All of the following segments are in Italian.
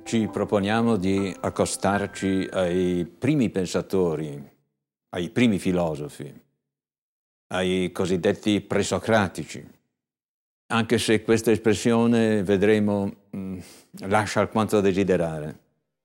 Ci proponiamo di accostarci ai primi pensatori, ai primi filosofi, ai cosiddetti presocratici, anche se questa espressione, vedremo, lascia alquanto a desiderare.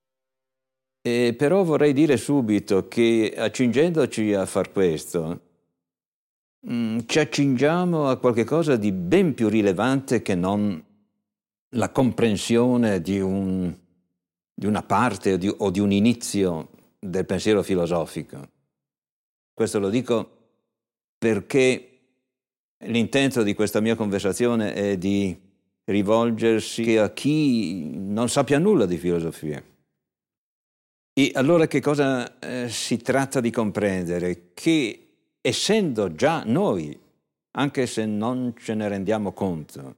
Però vorrei dire subito che accingendoci a far questo, ci accingiamo a qualche cosa di ben più rilevante che non la comprensione di una parte o di un inizio del pensiero filosofico. Questo lo dico perché l'intento di questa mia conversazione è di rivolgersi a chi non sappia nulla di filosofia. E allora che cosa si tratta di comprendere? Che essendo già noi, anche se non ce ne rendiamo conto,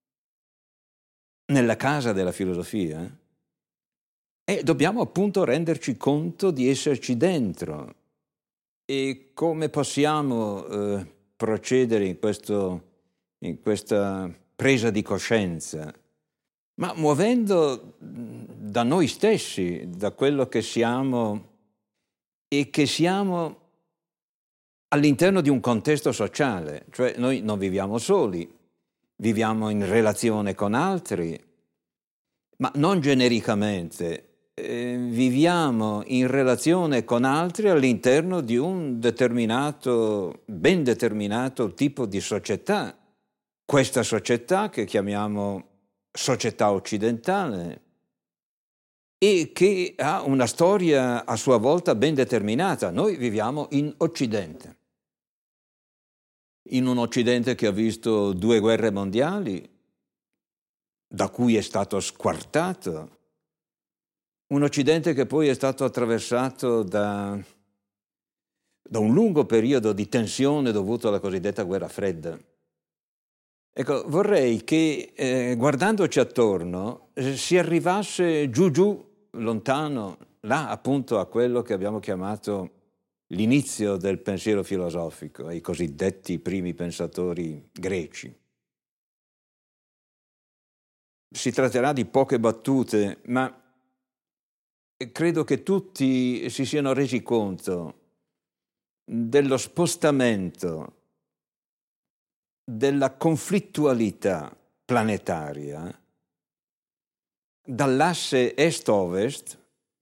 nella casa della filosofia, dobbiamo appunto renderci conto di esserci dentro. E come possiamo procedere in questa presa di coscienza? Ma muovendo da noi stessi, da quello che siamo e che siamo all'interno di un contesto sociale, cioè noi non viviamo soli, viviamo in relazione con altri, ma non genericamente, viviamo in relazione con altri all'interno di un ben determinato tipo di società. Questa società che chiamiamo società occidentale e che ha una storia a sua volta ben determinata. Noi viviamo in Occidente, in un Occidente che ha visto 2 guerre mondiali, da cui è stato squartato, un Occidente che poi è stato attraversato da un lungo periodo di tensione dovuto alla cosiddetta guerra fredda. Ecco, vorrei che guardandoci attorno si arrivasse giù, lontano, là appunto a quello che abbiamo chiamato l'inizio del pensiero filosofico, ai cosiddetti primi pensatori greci. Si tratterà di poche battute, ma credo che tutti si siano resi conto dello spostamento della conflittualità planetaria dall'asse est-ovest,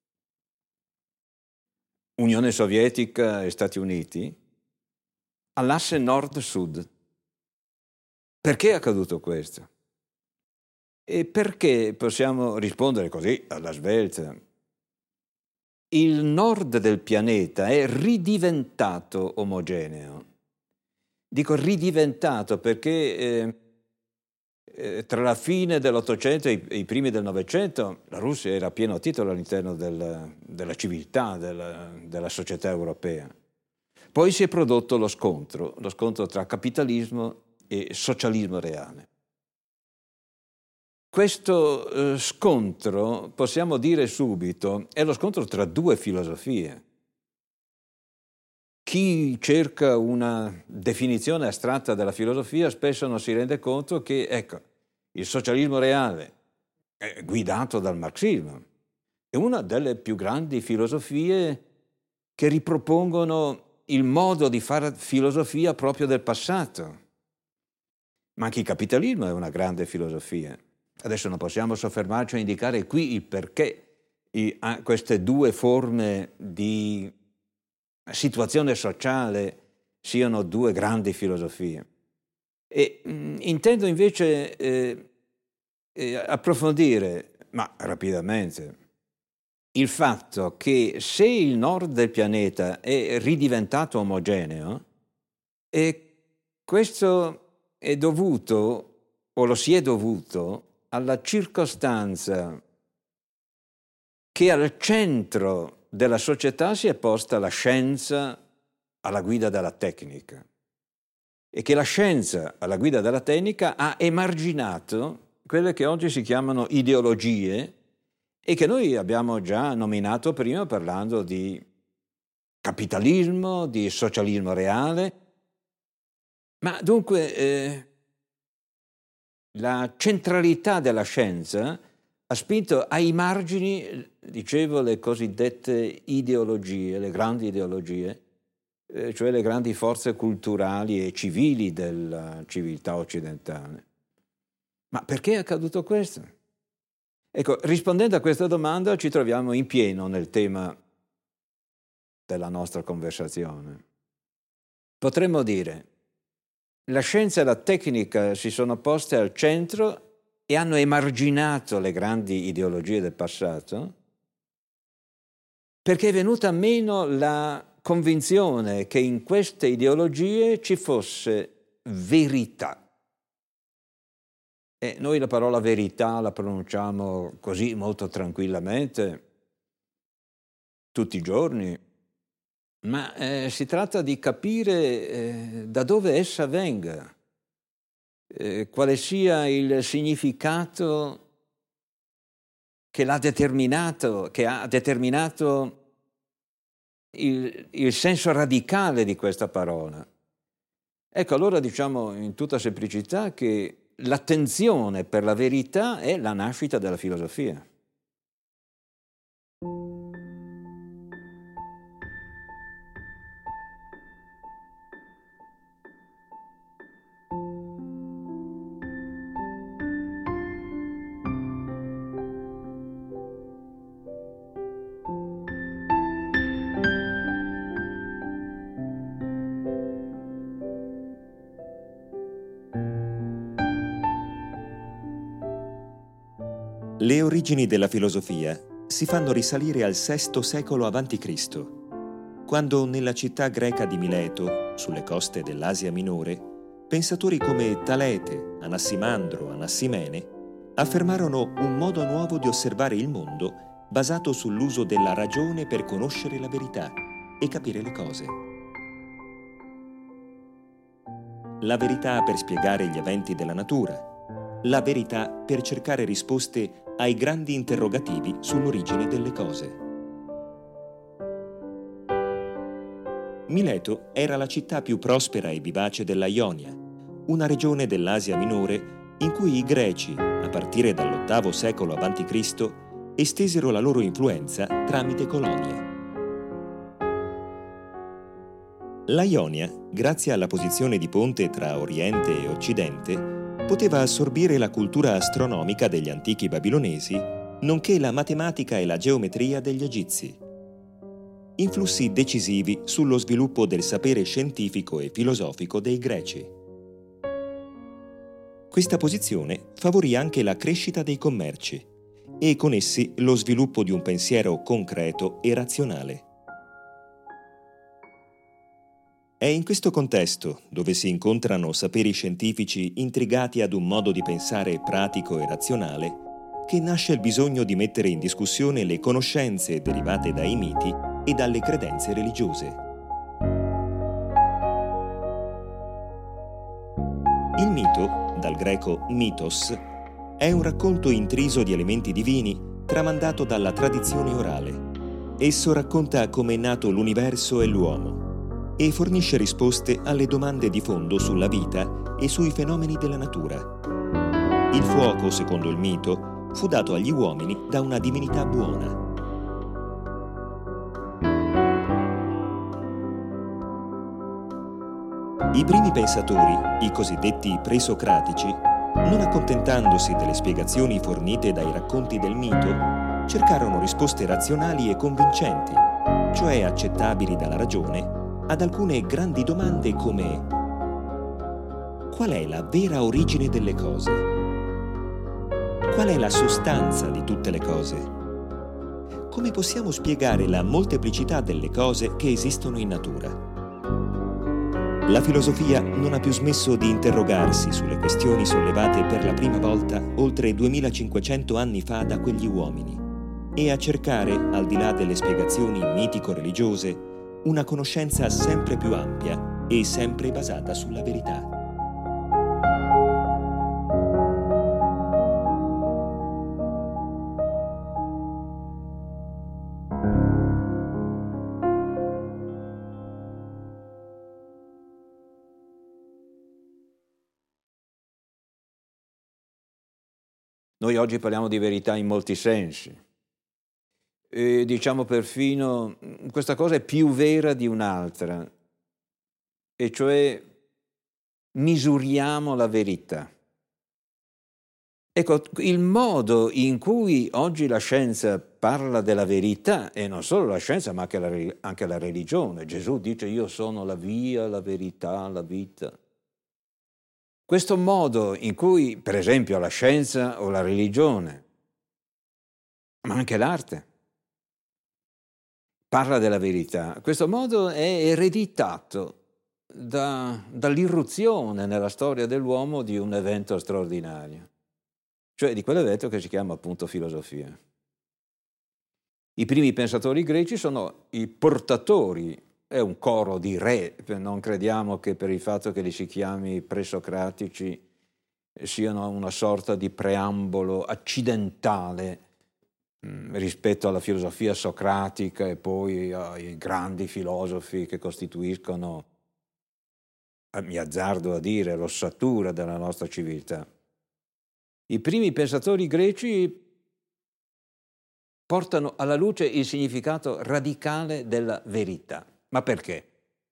Unione Sovietica e Stati Uniti, all'asse nord-sud. Perché è accaduto questo? E perché possiamo rispondere così alla svelta? Il nord del pianeta è ridiventato omogeneo. Dico ridiventato perché tra la fine dell'Ottocento e i primi del Novecento la Russia era a pieno titolo all'interno della civiltà, della società europea. Poi si è prodotto lo scontro tra capitalismo e socialismo reale. Questo scontro, possiamo dire subito, è lo scontro tra 2 filosofie. Chi cerca una definizione astratta della filosofia spesso non si rende conto che, ecco, il socialismo reale, guidato dal marxismo, è una delle più grandi filosofie che ripropongono il modo di fare filosofia proprio del passato. Ma anche il capitalismo è una grande filosofia. Adesso non possiamo soffermarci a indicare qui il perché queste 2 forme di situazione sociale siano 2 grandi filosofie. E intendo invece approfondire, ma rapidamente, il fatto che se il nord del pianeta è ridiventato omogeneo, questo è dovuto, o lo si è dovuto, alla circostanza che al centro della società si è posta la scienza alla guida della tecnica e che la scienza alla guida della tecnica ha emarginato quelle che oggi si chiamano ideologie e che noi abbiamo già nominato prima parlando di capitalismo, di socialismo reale. Ma dunque la centralità della scienza ha spinto ai margini, dicevo, le cosiddette ideologie, le grandi ideologie, cioè le grandi forze culturali e civili della civiltà occidentale. Ma perché è accaduto questo? Ecco, rispondendo a questa domanda ci troviamo in pieno nel tema della nostra conversazione. Potremmo dire, la scienza e la tecnica si sono poste al centro e hanno emarginato le grandi ideologie del passato perché è venuta meno la convinzione che in queste ideologie ci fosse verità. E noi la parola verità la pronunciamo così molto tranquillamente tutti i giorni, ma si tratta di capire da dove essa venga, quale sia il significato che ha determinato il senso radicale di questa parola. Ecco, allora diciamo in tutta semplicità che l'attenzione per la verità è la nascita della filosofia. Le origini della filosofia si fanno risalire al VI secolo a.C., quando nella città greca di Mileto, sulle coste dell'Asia Minore, pensatori come Talete, Anassimandro, Anassimene affermarono un modo nuovo di osservare il mondo basato sull'uso della ragione per conoscere la verità e capire le cose. La verità per spiegare gli eventi della natura, la verità per cercare risposte ai grandi interrogativi sull'origine delle cose. Mileto era la città più prospera e vivace della Ionia, una regione dell'Asia Minore in cui i Greci, a partire dall'VIII secolo a.C., estesero la loro influenza tramite colonie. La Ionia, grazie alla posizione di ponte tra Oriente e Occidente, poteva assorbire la cultura astronomica degli antichi babilonesi, nonché la matematica e la geometria degli egizi. Influssi decisivi sullo sviluppo del sapere scientifico e filosofico dei greci. Questa posizione favorì anche la crescita dei commerci e con essi lo sviluppo di un pensiero concreto e razionale. È in questo contesto, dove si incontrano saperi scientifici intrigati ad un modo di pensare pratico e razionale, che nasce il bisogno di mettere in discussione le conoscenze derivate dai miti e dalle credenze religiose. Il mito, dal greco mythos, è un racconto intriso di elementi divini tramandato dalla tradizione orale. Esso racconta come è nato l'universo e l'uomo e fornisce risposte alle domande di fondo sulla vita e sui fenomeni della natura. Il fuoco, secondo il mito, fu dato agli uomini da una divinità buona. I primi pensatori, i cosiddetti presocratici, non accontentandosi delle spiegazioni fornite dai racconti del mito, cercarono risposte razionali e convincenti, cioè accettabili dalla ragione, ad alcune grandi domande come: qual è la vera origine delle cose? Qual è la sostanza di tutte le cose? Come possiamo spiegare la molteplicità delle cose che esistono in natura? La filosofia non ha più smesso di interrogarsi sulle questioni sollevate per la prima volta oltre 2500 anni fa da quegli uomini e a cercare, al di là delle spiegazioni mitico-religiose, una conoscenza sempre più ampia e sempre basata sulla verità. Noi oggi parliamo di verità in molti sensi. E diciamo perfino questa cosa è più vera di un'altra, e cioè misuriamo la verità. Ecco, il modo in cui oggi la scienza parla della verità, e non solo la scienza ma anche la religione. Gesù dice: io sono la via, la verità, la vita. Questo modo in cui, per esempio, la scienza o la religione, ma anche l'arte, parla della verità, questo modo è ereditato dall'irruzione nella storia dell'uomo di un evento straordinario, cioè di quell'evento che si chiama appunto filosofia. I primi pensatori greci sono i portatori, è un coro di re, non crediamo che per il fatto che li si chiami presocratici siano una sorta di preambolo accidentale rispetto alla filosofia socratica e poi ai grandi filosofi che costituiscono, mi azzardo a dire, l'ossatura della nostra civiltà. I primi pensatori greci portano alla luce il significato radicale della verità. Ma perché?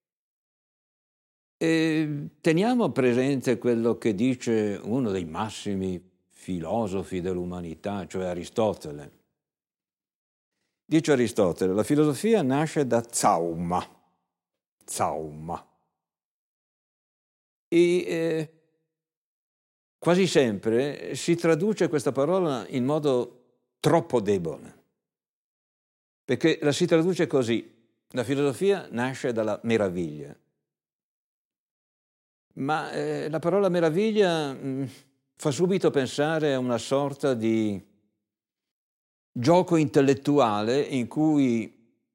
Teniamo presente quello che dice uno dei massimi filosofi dell'umanità, cioè Aristotele. Dice Aristotele: la filosofia nasce da zauma. E quasi sempre si traduce questa parola in modo troppo debole, perché la si traduce così: la filosofia nasce dalla meraviglia. Ma la parola meraviglia fa subito pensare a una sorta di gioco intellettuale in cui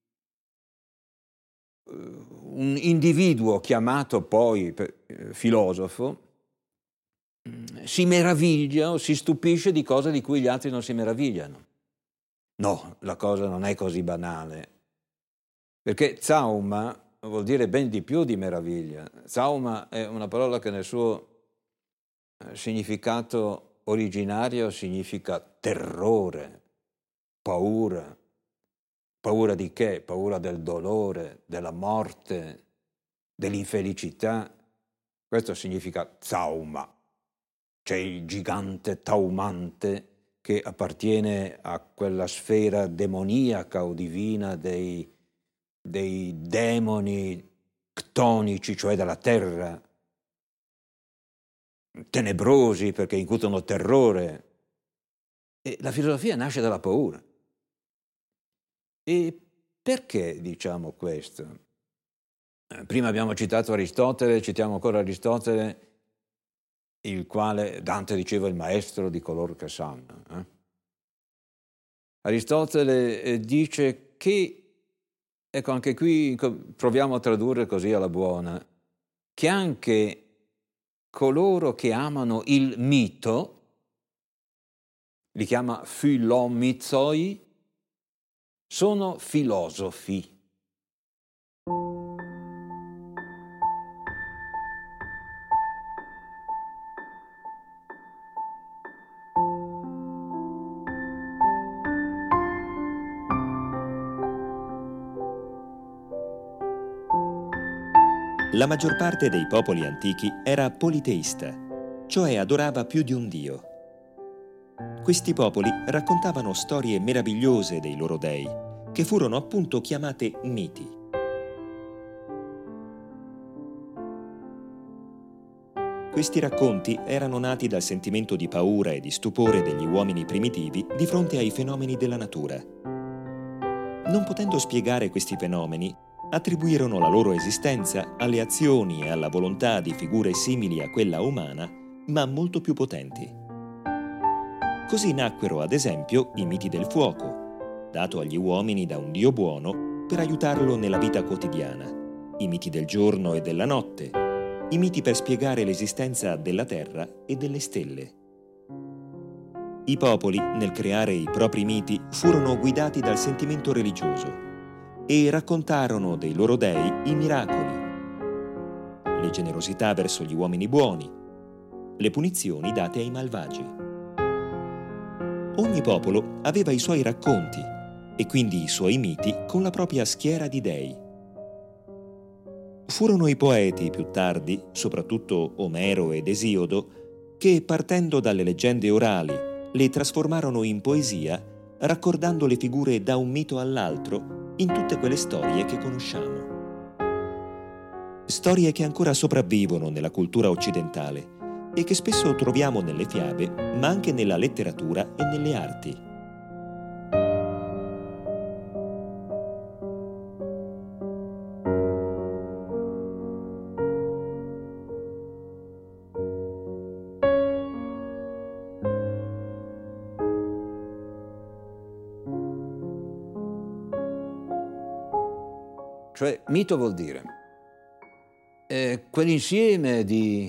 un individuo chiamato poi filosofo si meraviglia o si stupisce di cose di cui gli altri non si meravigliano. No, la cosa non è così banale, perché zauma vuol dire ben di più di meraviglia. Zauma è una parola che nel suo significato originario significa terrore, paura. Paura di che? Paura del dolore, della morte, dell'infelicità. Questo significa zauma. C'è il gigante taumante che appartiene a quella sfera demoniaca o divina dei demoni ctonici, cioè della terra, tenebrosi perché incutono terrore. E la filosofia nasce dalla paura. E perché diciamo questo? Prima abbiamo citato Aristotele, citiamo ancora Aristotele, il quale Dante diceva il maestro di coloro che sanno. Aristotele dice che, ecco, anche qui proviamo a tradurre così alla buona, che anche coloro che amano il mito, li chiama philomizoi, sono filosofi. La maggior parte dei popoli antichi era politeista, cioè adorava più di un dio. Questi popoli raccontavano storie meravigliose dei loro dei, che furono appunto chiamate miti. Questi racconti erano nati dal sentimento di paura e di stupore degli uomini primitivi di fronte ai fenomeni della natura. Non potendo spiegare questi fenomeni, attribuirono la loro esistenza alle azioni e alla volontà di figure simili a quella umana, ma molto più potenti. Così nacquero, ad esempio, i miti del fuoco, dato agli uomini da un dio buono per aiutarlo nella vita quotidiana, i miti del giorno e della notte, i miti per spiegare l'esistenza della terra e delle stelle. I popoli, nel creare i propri miti, furono guidati dal sentimento religioso e raccontarono dei loro dei i miracoli, le generosità verso gli uomini buoni, le punizioni date ai malvagi. Ogni popolo aveva i suoi racconti e quindi i suoi miti con la propria schiera di dei. Furono i poeti più tardi, soprattutto Omero ed Esiodo, che partendo dalle leggende orali le trasformarono in poesia, raccordando le figure da un mito all'altro in tutte quelle storie che conosciamo. Storie che ancora sopravvivono nella cultura occidentale e che spesso troviamo nelle fiabe, ma anche nella letteratura e nelle arti. Cioè, mito vuol dire quell'insieme di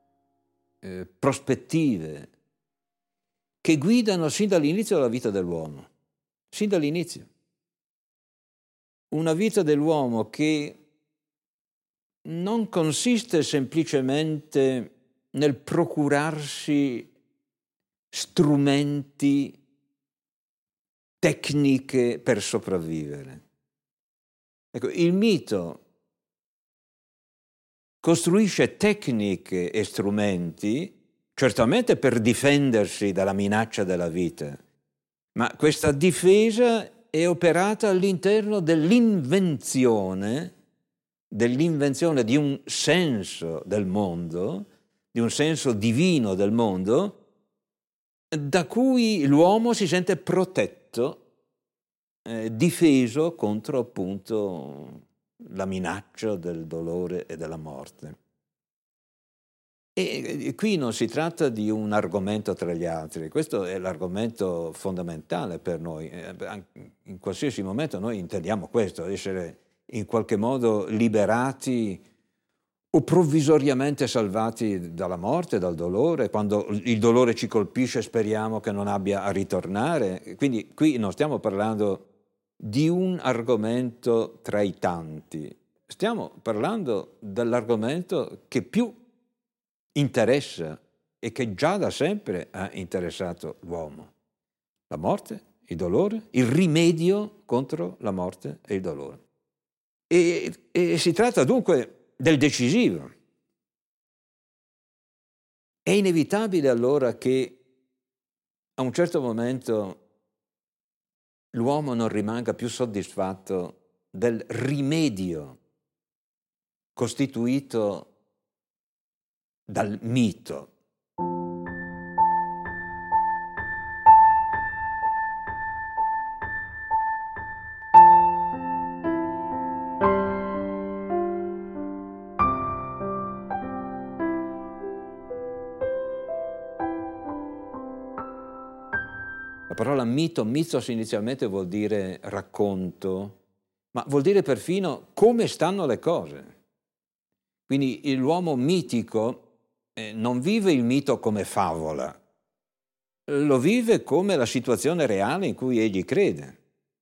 prospettive che guidano sin dall'inizio la vita dell'uomo, sin dall'inizio. Una vita dell'uomo che non consiste semplicemente nel procurarsi strumenti, tecniche per sopravvivere. Ecco, il mito costruisce tecniche e strumenti, certamente per difendersi dalla minaccia della vita, ma questa difesa è operata all'interno dell'invenzione di un senso del mondo, di un senso divino del mondo, da cui l'uomo si sente protetto, difeso contro appunto la minaccia del dolore e della morte. E qui non si tratta di un argomento tra gli altri, questo è l'argomento fondamentale per noi. In qualsiasi momento noi intendiamo questo, essere in qualche modo liberati o provvisoriamente salvati dalla morte, dal dolore. Quando il dolore ci colpisce speriamo che non abbia a ritornare. Quindi qui non stiamo parlando di un argomento tra i tanti, stiamo parlando dell'argomento che più interessa e che già da sempre ha interessato l'uomo: la morte, il dolore, il rimedio contro la morte e il dolore. E si tratta dunque del decisivo. È inevitabile allora che a un certo momento l'uomo non rimanga più soddisfatto del rimedio costituito dal mito. La parola mythos inizialmente vuol dire racconto, ma vuol dire perfino come stanno le cose. Quindi l'uomo mitico non vive il mito come favola, lo vive come la situazione reale in cui egli crede.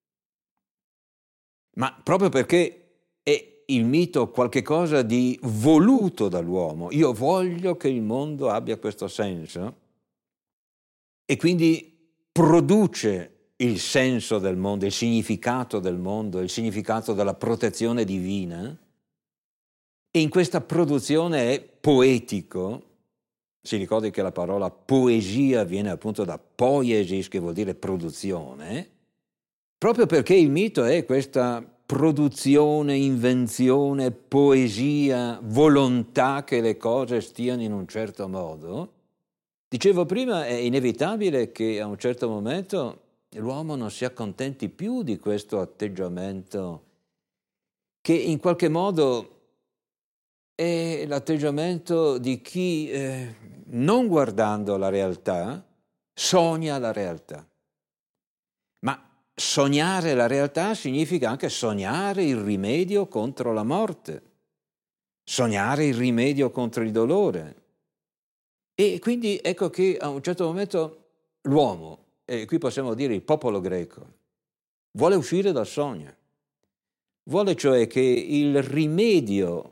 Ma proprio perché è il mito qualche cosa di voluto dall'uomo, io voglio che il mondo abbia questo senso, e quindi produce il senso del mondo, il significato del mondo, il significato della protezione divina, e in questa produzione è poetico. Si ricordi che la parola poesia viene appunto da poiesis, che vuol dire produzione, proprio perché il mito è questa produzione, invenzione, poesia, volontà che le cose stiano in un certo modo. Dicevo prima, è inevitabile che a un certo momento l'uomo non si accontenti più di questo atteggiamento che in qualche modo è l'atteggiamento di chi, non guardando la realtà, sogna la realtà. Ma sognare la realtà significa anche sognare il rimedio contro la morte, sognare il rimedio contro il dolore. E quindi ecco che a un certo momento l'uomo, e qui possiamo dire il popolo greco, vuole uscire dal sogno. Vuole cioè che il rimedio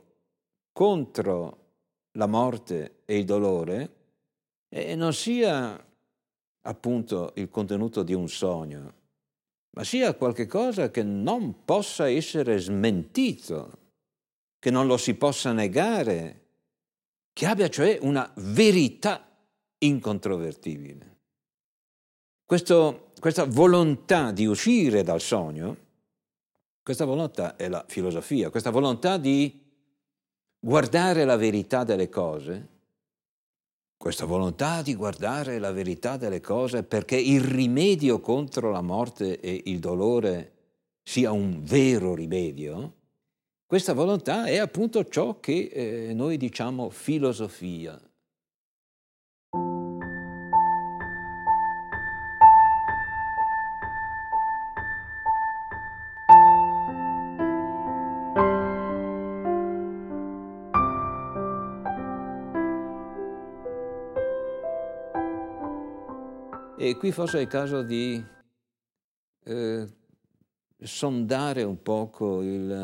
contro la morte e il dolore non sia appunto il contenuto di un sogno, ma sia qualche cosa che non possa essere smentito, che non lo si possa negare, che abbia cioè una verità incontrovertibile. Questa volontà di uscire dal sogno, questa volontà è la filosofia, questa volontà di guardare la verità delle cose, questa volontà di guardare la verità delle cose perché il rimedio contro la morte e il dolore sia un vero rimedio, questa volontà è appunto ciò che noi diciamo filosofia. E qui forse è il caso di sondare un poco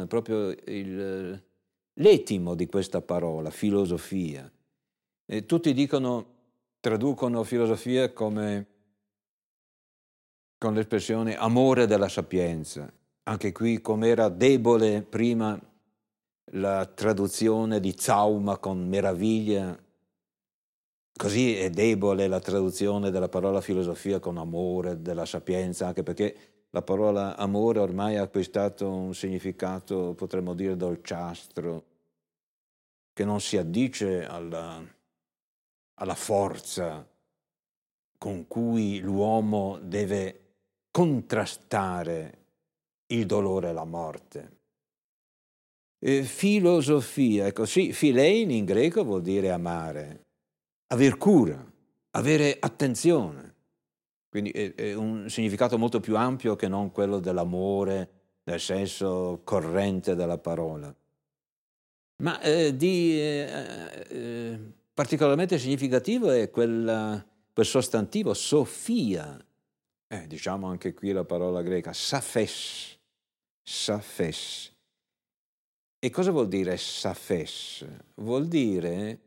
l'etimo di questa parola, filosofia. E tutti traducono filosofia con l'espressione amore della sapienza. Anche qui, come era debole prima la traduzione di Zauma con meraviglia, così è debole la traduzione della parola filosofia con amore della sapienza, anche perché la parola amore ormai ha acquistato un significato, potremmo dire, dolciastro, che non si addice alla forza con cui l'uomo deve contrastare il dolore e la morte. Filosofia, ecco sì, philein in greco vuol dire amare, aver cura, avere attenzione. Quindi è un significato molto più ampio che non quello dell'amore nel senso corrente della parola. Ma particolarmente significativo è quel sostantivo Sofia, diciamo anche qui la parola greca, saphes. E cosa vuol dire saphes? Vuol dire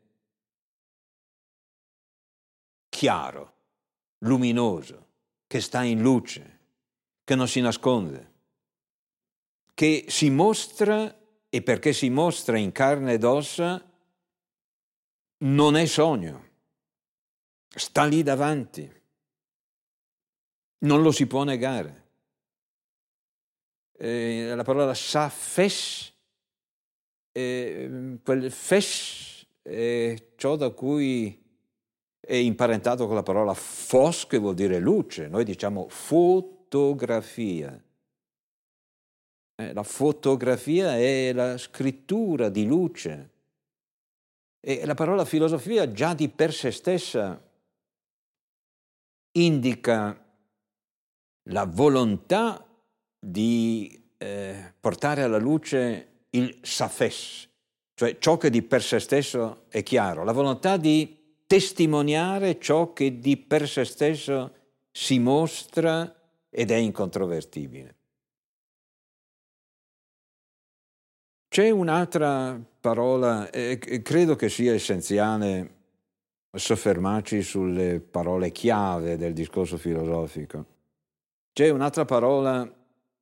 chiaro, luminoso, che sta in luce, che non si nasconde, che si mostra e perché si mostra in carne ed ossa non è sogno, sta lì davanti, non lo si può negare. La parola saphes, quel fes è ciò da cui è imparentato con la parola phos, che vuol dire luce. Noi diciamo fotografia. La fotografia è la scrittura di luce. E la parola filosofia già di per sé stessa indica la volontà di portare alla luce il saphes, cioè ciò che di per sé stesso è chiaro, la volontà di testimoniare ciò che di per sé stesso si mostra ed è incontrovertibile. C'è un'altra parola, credo che sia essenziale soffermarci sulle parole chiave del discorso filosofico. C'è un'altra parola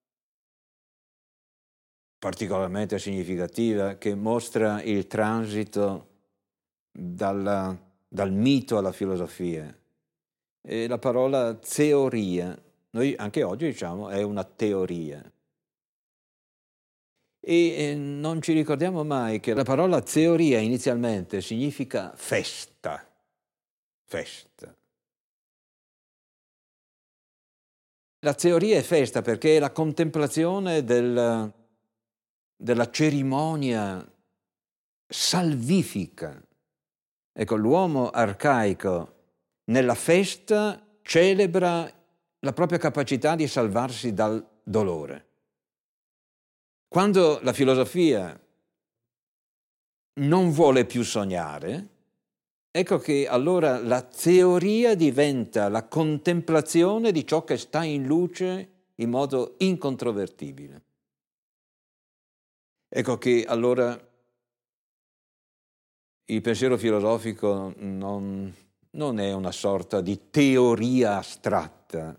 particolarmente significativa che mostra il transito dal mito alla filosofia. È la parola teoria. Noi anche oggi diciamo è una teoria. E non ci ricordiamo mai che la parola teoria inizialmente significa festa. La teoria è festa perché è la contemplazione della cerimonia salvifica. Ecco, l'uomo arcaico nella festa celebra la propria capacità di salvarsi dal dolore. Quando la filosofia non vuole più sognare, ecco che allora la teoria diventa la contemplazione di ciò che sta in luce in modo incontrovertibile. Ecco che allora il pensiero filosofico non non è una sorta di teoria astratta.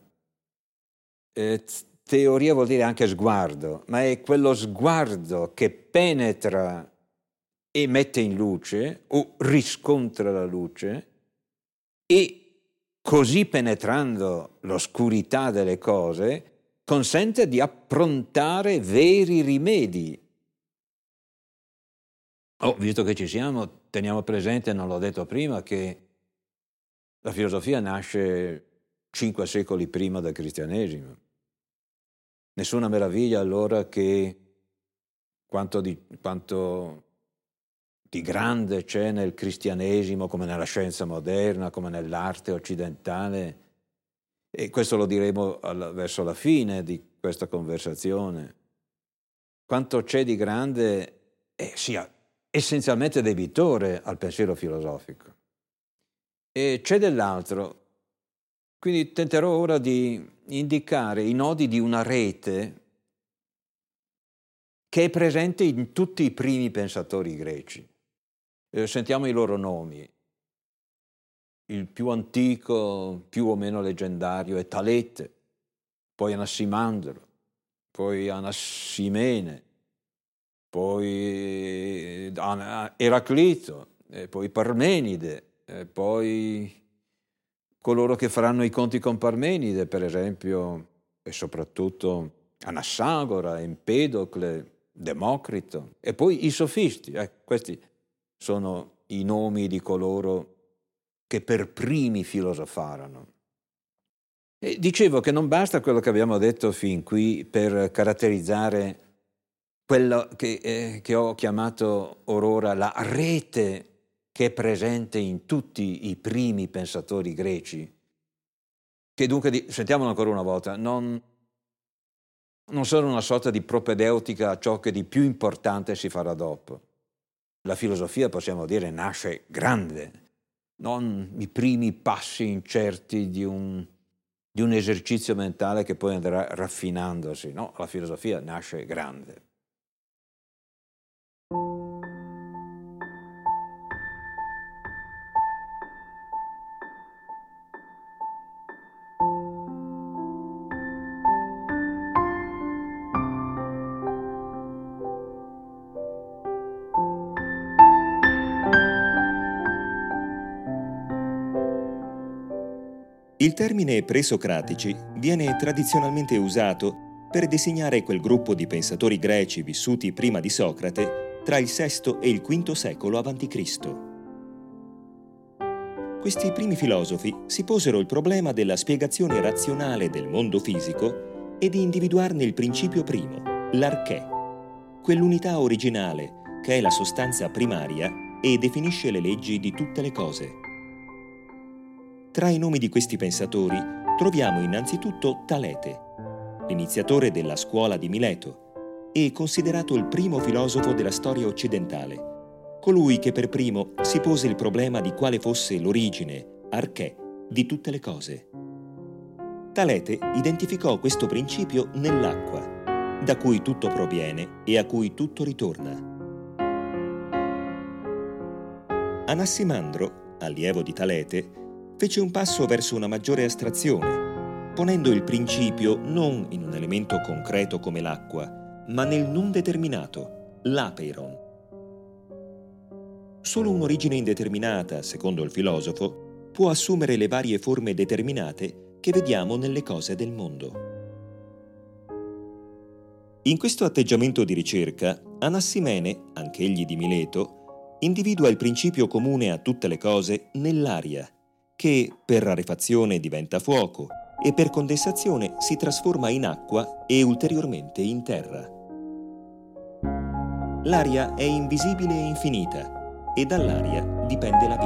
Teoria vuol dire anche sguardo, ma è quello sguardo che penetra e mette in luce o riscontra la luce e così penetrando l'oscurità delle cose consente di approntare veri rimedi. Visto che ci siamo, teniamo presente, non l'ho detto prima, che la filosofia nasce 5 secoli prima del cristianesimo. Nessuna meraviglia allora che quanto di grande c'è nel cristianesimo, come nella scienza moderna, come nell'arte occidentale, e questo lo diremo verso la fine di questa conversazione. Quanto c'è di grande sia essenzialmente debitore al pensiero filosofico. E c'è dell'altro. Quindi tenterò ora di indicare i nodi di una rete che è presente in tutti i primi pensatori greci. Sentiamo i loro nomi. Il più antico, più o meno leggendario, è Talete, poi Anassimandro, poi Anassimene, poi Eraclito, poi Parmenide, poi coloro che faranno i conti con Parmenide, per esempio, e soprattutto Anassagora, Empedocle, Democrito, e poi i sofisti. Questi sono i nomi di coloro che per primi filosofarono. E dicevo che non basta quello che abbiamo detto fin qui per caratterizzare quello che ho chiamato orora la rete che è presente in tutti i primi pensatori greci, che dunque, sentiamolo ancora una volta, non sono una sorta di propedeutica a ciò che di più importante si farà dopo. La filosofia, possiamo dire, nasce grande, non i primi passi incerti di un esercizio mentale che poi andrà raffinandosi. No, la filosofia nasce grande. Il termine presocratici viene tradizionalmente usato per designare quel gruppo di pensatori greci vissuti prima di Socrate tra il VI e il V secolo a.C. Questi primi filosofi si posero il problema della spiegazione razionale del mondo fisico e di individuarne il principio primo, l'archè, quell'unità originale che è la sostanza primaria e definisce le leggi di tutte le cose. Tra i nomi di questi pensatori troviamo innanzitutto Talete, l'iniziatore della scuola di Mileto e considerato il primo filosofo della storia occidentale, colui che per primo si pose il problema di quale fosse l'origine, archè, di tutte le cose. Talete identificò questo principio nell'acqua, da cui tutto proviene e a cui tutto ritorna. Anassimandro, allievo di Talete, fece un passo verso una maggiore astrazione, ponendo il principio non in un elemento concreto come l'acqua, ma nel non determinato, l'apeiron. Solo un'origine indeterminata, secondo il filosofo, può assumere le varie forme determinate che vediamo nelle cose del mondo. In questo atteggiamento di ricerca, Anassimene, anch'egli di Mileto, individua il principio comune a tutte le cose nell'aria, che per rarefazione diventa fuoco e per condensazione si trasforma in acqua e ulteriormente in terra. L'aria è invisibile e infinita e dall'aria dipende la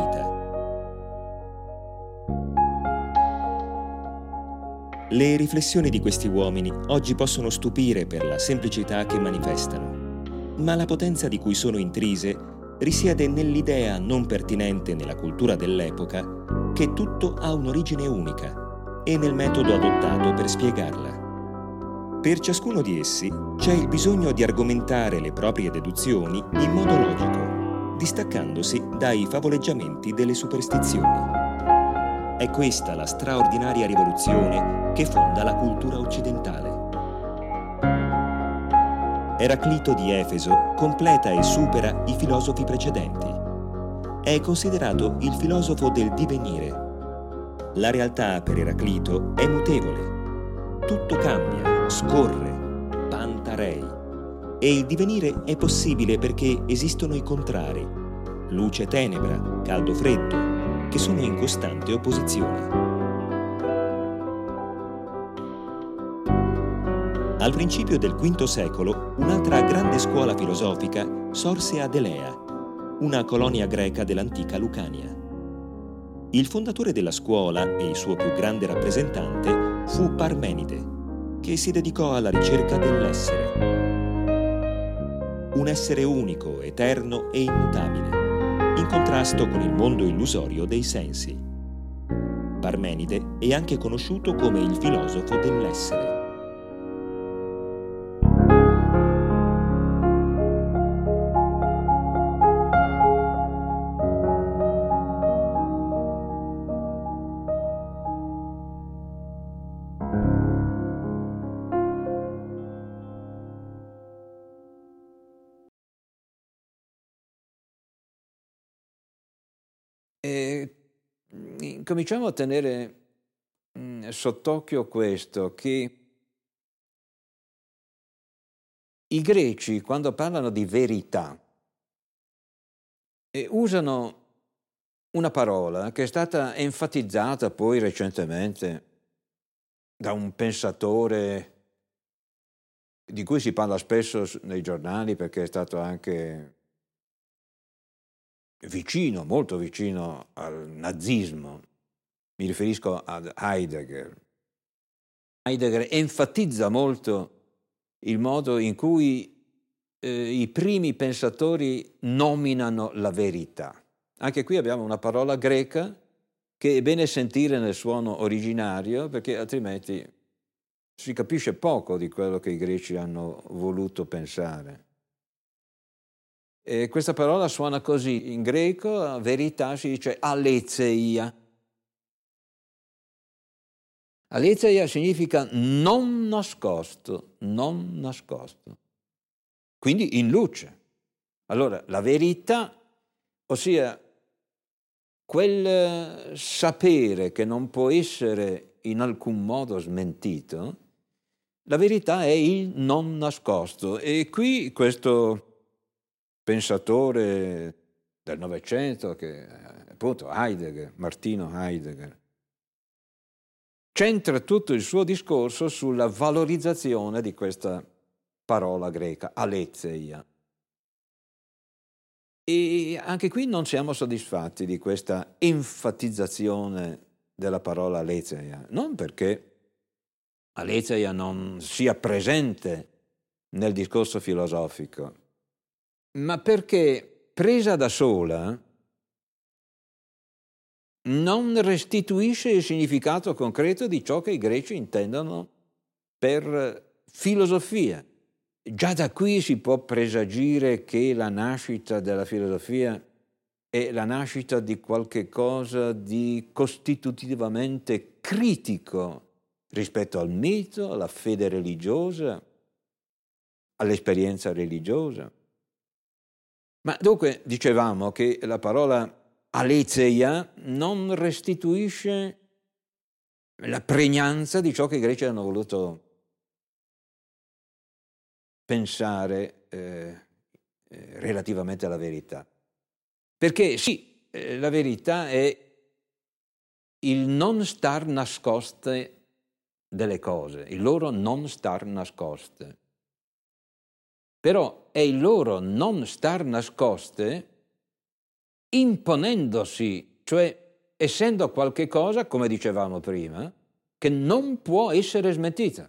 vita. Le riflessioni di questi uomini oggi possono stupire per la semplicità che manifestano, ma la potenza di cui sono intrise risiede nell'idea non pertinente nella cultura dell'epoca che tutto ha un'origine unica e nel metodo adottato per spiegarla. Per ciascuno di essi c'è il bisogno di argomentare le proprie deduzioni in modo logico, distaccandosi dai favoleggiamenti delle superstizioni. È questa la straordinaria rivoluzione che fonda la cultura occidentale. Eraclito di Efeso completa e supera i filosofi precedenti. È considerato il filosofo del divenire. La realtà per Eraclito è mutevole. Tutto cambia, scorre, pantarei. E il divenire è possibile perché esistono i contrari, luce-tenebra, caldo-freddo, che sono in costante opposizione. Al principio del V secolo, un'altra grande scuola filosofica sorse ad Elea, una colonia greca dell'antica Lucania. Il fondatore della scuola e il suo più grande rappresentante fu Parmenide, che si dedicò alla ricerca dell'essere. Un essere unico, eterno e immutabile, in contrasto con il mondo illusorio dei sensi. Parmenide è anche conosciuto come il filosofo dell'essere. Cominciamo a tenere sott'occhio questo, che i greci, quando parlano di verità, usano una parola che è stata enfatizzata poi recentemente da un pensatore di cui si parla spesso nei giornali perché è stato anche vicino, molto vicino al nazismo. Mi riferisco ad Heidegger. Heidegger enfatizza molto il modo in cui i primi pensatori nominano la verità. Anche qui abbiamo una parola greca che è bene sentire nel suono originario, perché altrimenti si capisce poco di quello che i greci hanno voluto pensare. E questa parola suona così: in greco verità si dice aletheia. Aletheia significa non nascosto, non nascosto. Quindi in luce. Allora, la verità, ossia quel sapere che non può essere in alcun modo smentito, la verità è il non nascosto. E qui questo pensatore del Novecento, che è appunto Heidegger, Martino Heidegger, centra tutto il suo discorso sulla valorizzazione di questa parola greca, aletheia. E anche qui non siamo soddisfatti di questa enfatizzazione della parola aletheia, non perché aletheia non sia presente nel discorso filosofico, ma perché presa da sola non restituisce il significato concreto di ciò che i greci intendono per filosofia. Già da qui si può presagire che la nascita della filosofia è la nascita di qualche cosa di costitutivamente critico rispetto al mito, alla fede religiosa, all'esperienza religiosa. Ma dunque dicevamo che la parola aletheia non restituisce la pregnanza di ciò che i greci hanno voluto pensare relativamente alla verità. Perché sì, la verità è il non star nascoste delle cose, il loro non star nascoste. Però è il loro non star nascoste imponendosi, cioè essendo qualche cosa, come dicevamo prima, che non può essere smentita.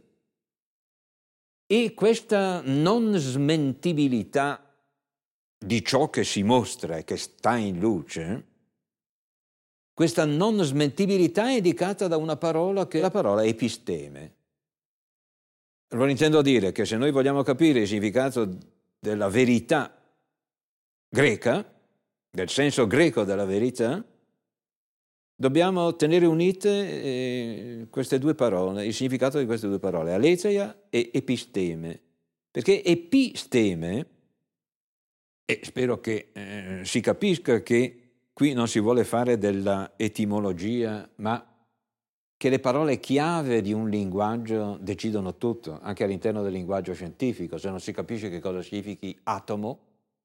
E questa non smentibilità di ciò che si mostra e che sta in luce, questa non smentibilità è indicata da una parola che è la parola episteme. Allora intendo dire che se noi vogliamo capire il significato della verità greca, del senso greco della verità, Dobbiamo tenere unite queste due parole, il significato di queste due parole, aletheia e episteme, perché episteme, e spero che si capisca che qui non si vuole fare della etimologia, ma che le parole chiave di un linguaggio decidono tutto, anche all'interno del linguaggio scientifico. Se non si capisce che cosa significhi atomo,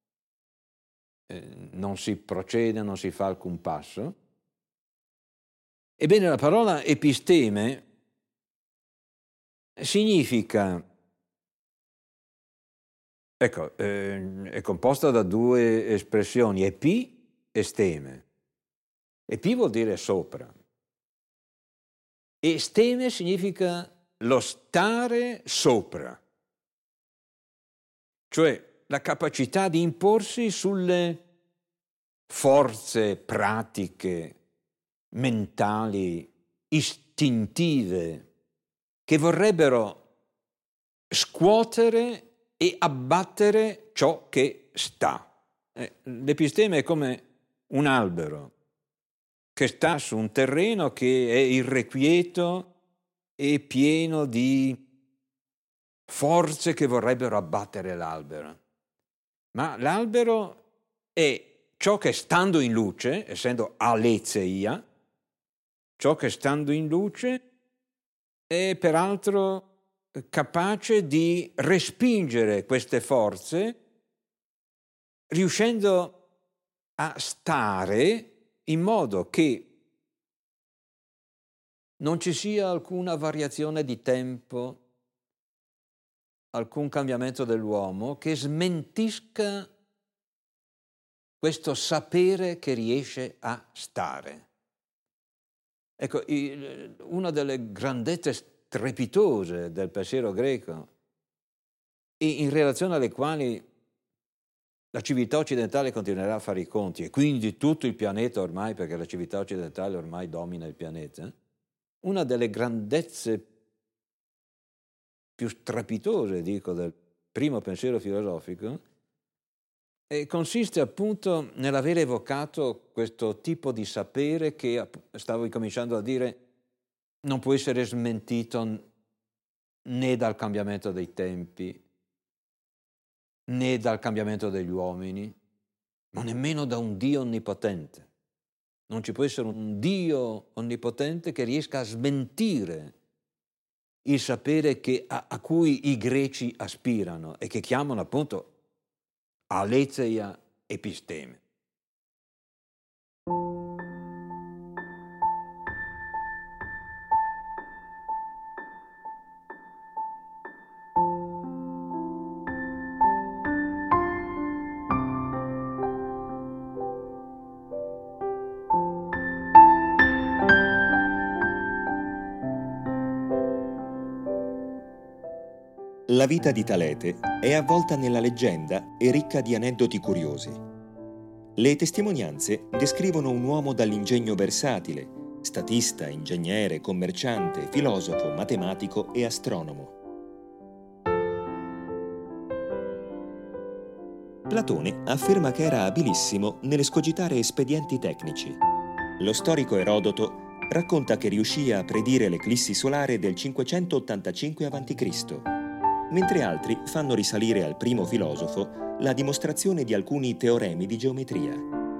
non si procede, non si fa alcun passo. Ebbene, la parola episteme significa, ecco, è composta da due espressioni, epi e steme. Epi vuol dire sopra. E steme significa lo stare sopra, cioè la capacità di imporsi sulle forze pratiche, mentali, istintive, che vorrebbero scuotere e abbattere ciò che sta. L'episteme è come un albero che sta su un terreno che è irrequieto e pieno di forze che vorrebbero abbattere l'albero. Ma l'albero è ciò che stando in luce, essendo aletheia, ciò che stando in luce è peraltro capace di respingere queste forze, riuscendo a stare in modo che non ci sia alcuna variazione di tempo, alcun cambiamento dell'uomo che smentisca questo sapere che riesce a stare. Ecco, una delle grandezze strepitose del pensiero greco, e in relazione alle quali la civiltà occidentale continuerà a fare i conti, e quindi tutto il pianeta ormai, perché la civiltà occidentale ormai domina il pianeta, una delle grandezze più strepitose, dico, del primo pensiero filosofico, consiste appunto nell'aver evocato questo tipo di sapere che, stavo incominciando a dire, non può essere smentito né dal cambiamento dei tempi, né dal cambiamento degli uomini, ma nemmeno da un Dio onnipotente. Non ci può essere un Dio onnipotente che riesca a smentire il sapere a cui i greci aspirano e che chiamano appunto aletheia episteme. La vita di Talete è avvolta nella leggenda e ricca di aneddoti curiosi. Le testimonianze descrivono un uomo dall'ingegno versatile, statista, ingegnere, commerciante, filosofo, matematico e astronomo. Platone afferma che era abilissimo nell'escogitare espedienti tecnici. Lo storico Erodoto racconta che riuscì a predire l'eclissi solare del 585 a.C., mentre altri fanno risalire al primo filosofo la dimostrazione di alcuni teoremi di geometria.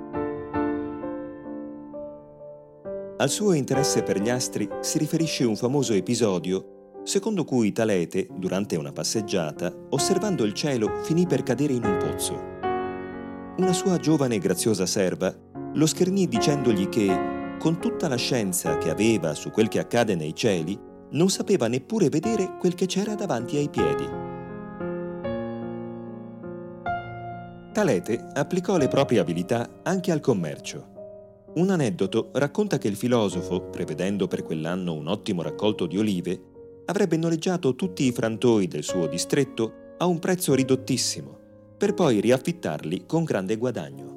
Al suo interesse per gli astri si riferisce un famoso episodio secondo cui Talete, durante una passeggiata, osservando il cielo, finì per cadere in un pozzo. Una sua giovane e graziosa serva lo schernì dicendogli che, con tutta la scienza che aveva su quel che accade nei cieli, non sapeva neppure vedere quel che c'era davanti ai piedi. Talete applicò le proprie abilità anche al commercio. Un aneddoto racconta che il filosofo, prevedendo per quell'anno un ottimo raccolto di olive, avrebbe noleggiato tutti i frantoi del suo distretto a un prezzo ridottissimo, per poi riaffittarli con grande guadagno.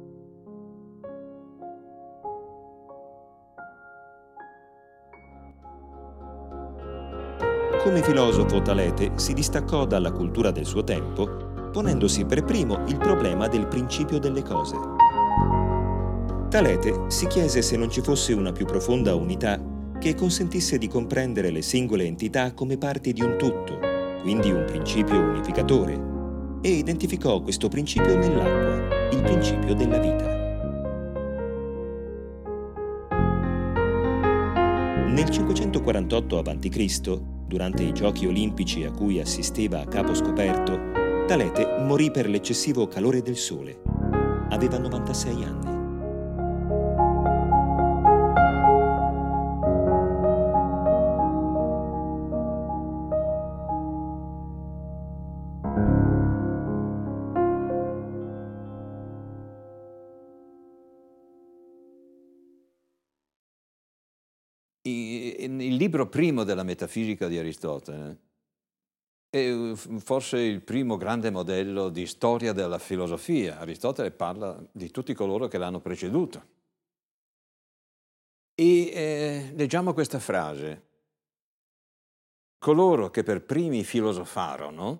Come filosofo, Talete si distaccò dalla cultura del suo tempo, ponendosi per primo il problema del principio delle cose. Talete si chiese se non ci fosse una più profonda unità che consentisse di comprendere le singole entità come parti di un tutto, quindi un principio unificatore, e identificò questo principio nell'acqua, il principio della vita. Nel 548 a.C., durante i giochi olimpici a cui assisteva a capo scoperto, Talete morì per l'eccessivo calore del sole. Aveva 96 anni. Il libro primo della metafisica di Aristotele è forse il primo grande modello di storia della filosofia. Aristotele parla di tutti coloro che l'hanno preceduto. E leggiamo questa frase. Coloro che per primi filosofarono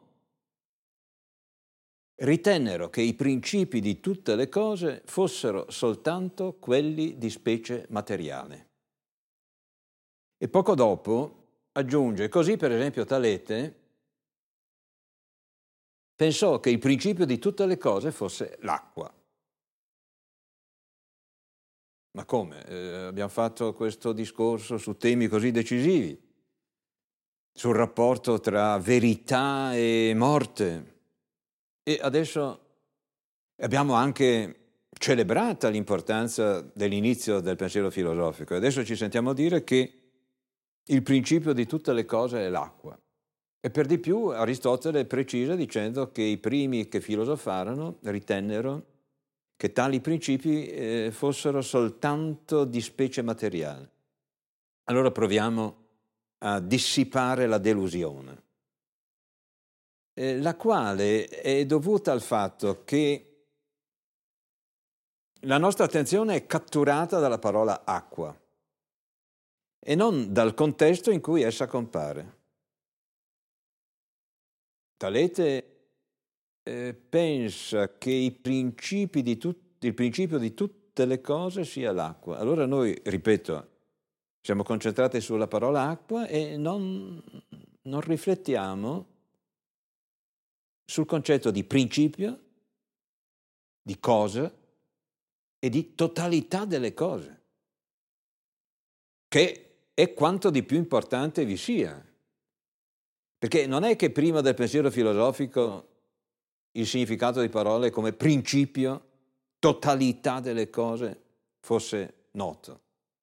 ritennero che i principi di tutte le cose fossero soltanto quelli di specie materiale. E poco dopo aggiunge, così per esempio Talete pensò che il principio di tutte le cose fosse l'acqua. Ma come? Abbiamo fatto questo discorso su temi così decisivi, sul rapporto tra verità e morte. E adesso abbiamo anche celebrata l'importanza dell'inizio del pensiero filosofico. Adesso ci sentiamo dire che il principio di tutte le cose è l'acqua. E per di più Aristotele precisa dicendo che i primi che filosofarono ritennero che tali principi fossero soltanto di specie materiale. Allora proviamo a dissipare la delusione, la quale è dovuta al fatto che la nostra attenzione è catturata dalla parola acqua e non dal contesto in cui essa compare. Talete pensa che il principio di tutte le cose sia l'acqua. Allora noi, ripeto, siamo concentrati sulla parola acqua e non riflettiamo sul concetto di principio, di cosa e di totalità delle cose, che è quanto di più importante vi sia. Perché non è che prima del pensiero filosofico il significato di parole come principio, totalità delle cose fosse noto.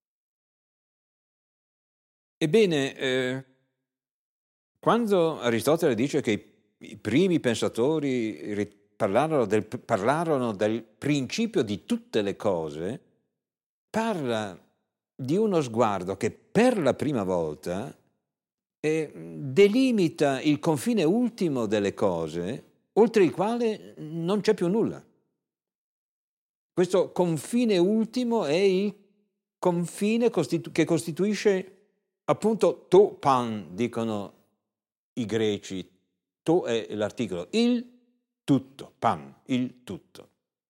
Ebbene, quando Aristotele dice che i primi pensatori parlarono del principio di tutte le cose, parla di uno sguardo che per la prima volta delimita il confine ultimo delle cose, oltre il quale non c'è più nulla. Questo confine ultimo è il confine che costituisce appunto to pan, dicono i greci. To è l'articolo, il tutto, pan, il tutto.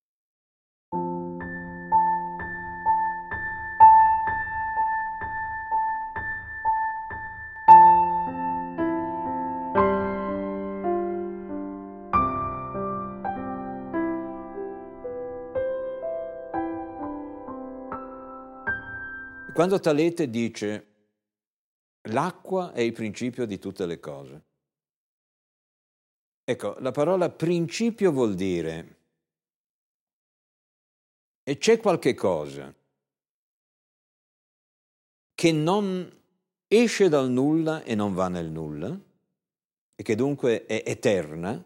Quando Talete dice l'acqua è il principio di tutte le cose, ecco, la parola principio vuol dire e c'è qualche cosa che non esce dal nulla e non va nel nulla e che dunque è eterna.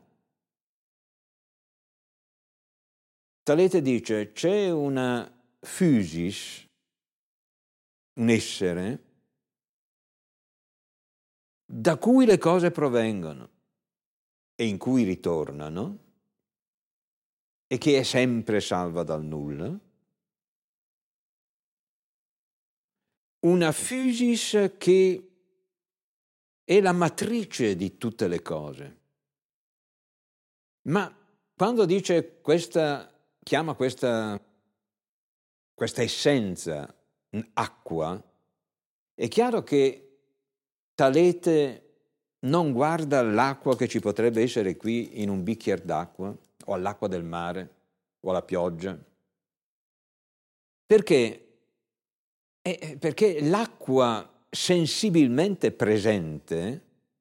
Talete dice c'è una physis, un essere, da cui le cose provengono e in cui ritornano e che è sempre salva dal nulla. Una physis che è la matrice di tutte le cose. Ma quando dice chiama questa questa essenza acqua, è chiaro che Talete non guarda l'acqua che ci potrebbe essere qui in un bicchiere d'acqua, o all'acqua del mare, o alla pioggia. Perché? Perché l'acqua sensibilmente presente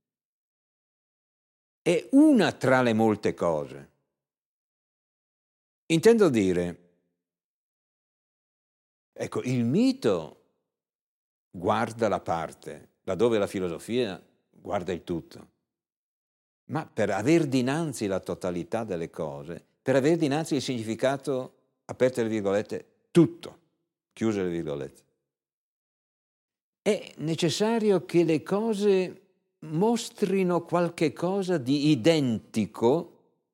è una tra le molte cose. Intendo dire, ecco, il mito guarda la parte, laddove la filosofia guarda il tutto. Ma per aver dinanzi la totalità delle cose, per aver dinanzi il significato, aperte le virgolette, tutto, chiuse le virgolette, è necessario che le cose mostrino qualche cosa di identico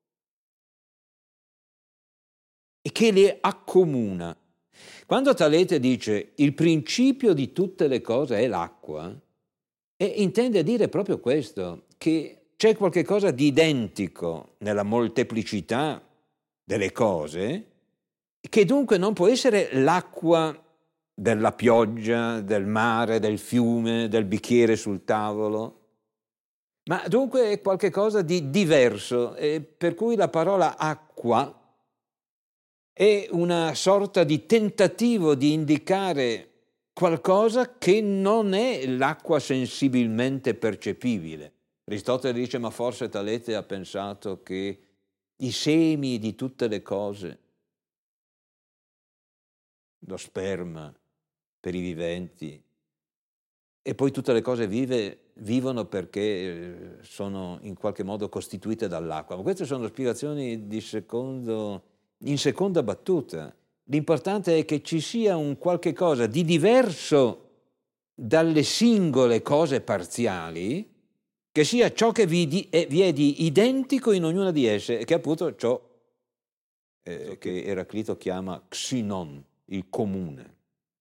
e che le accomuna. Quando Talete dice il principio di tutte le cose è l'acqua, intende dire proprio questo, che c'è qualche cosa di identico nella molteplicità delle cose, che dunque non può essere l'acqua della pioggia, del mare, del fiume, del bicchiere sul tavolo, ma dunque è qualche cosa di diverso, per cui la parola acqua è una sorta di tentativo di indicare qualcosa che non è l'acqua sensibilmente percepibile. Aristotele dice, ma forse Talete ha pensato che i semi di tutte le cose, lo sperma per i viventi, e poi tutte le cose vivono perché sono in qualche modo costituite dall'acqua. Ma queste sono spiegazioni in seconda battuta. L'importante è che ci sia un qualche cosa di diverso dalle singole cose parziali, che sia ciò che vi è di identico in ognuna di esse, e che è appunto ciò che Eraclito chiama xinon, il comune.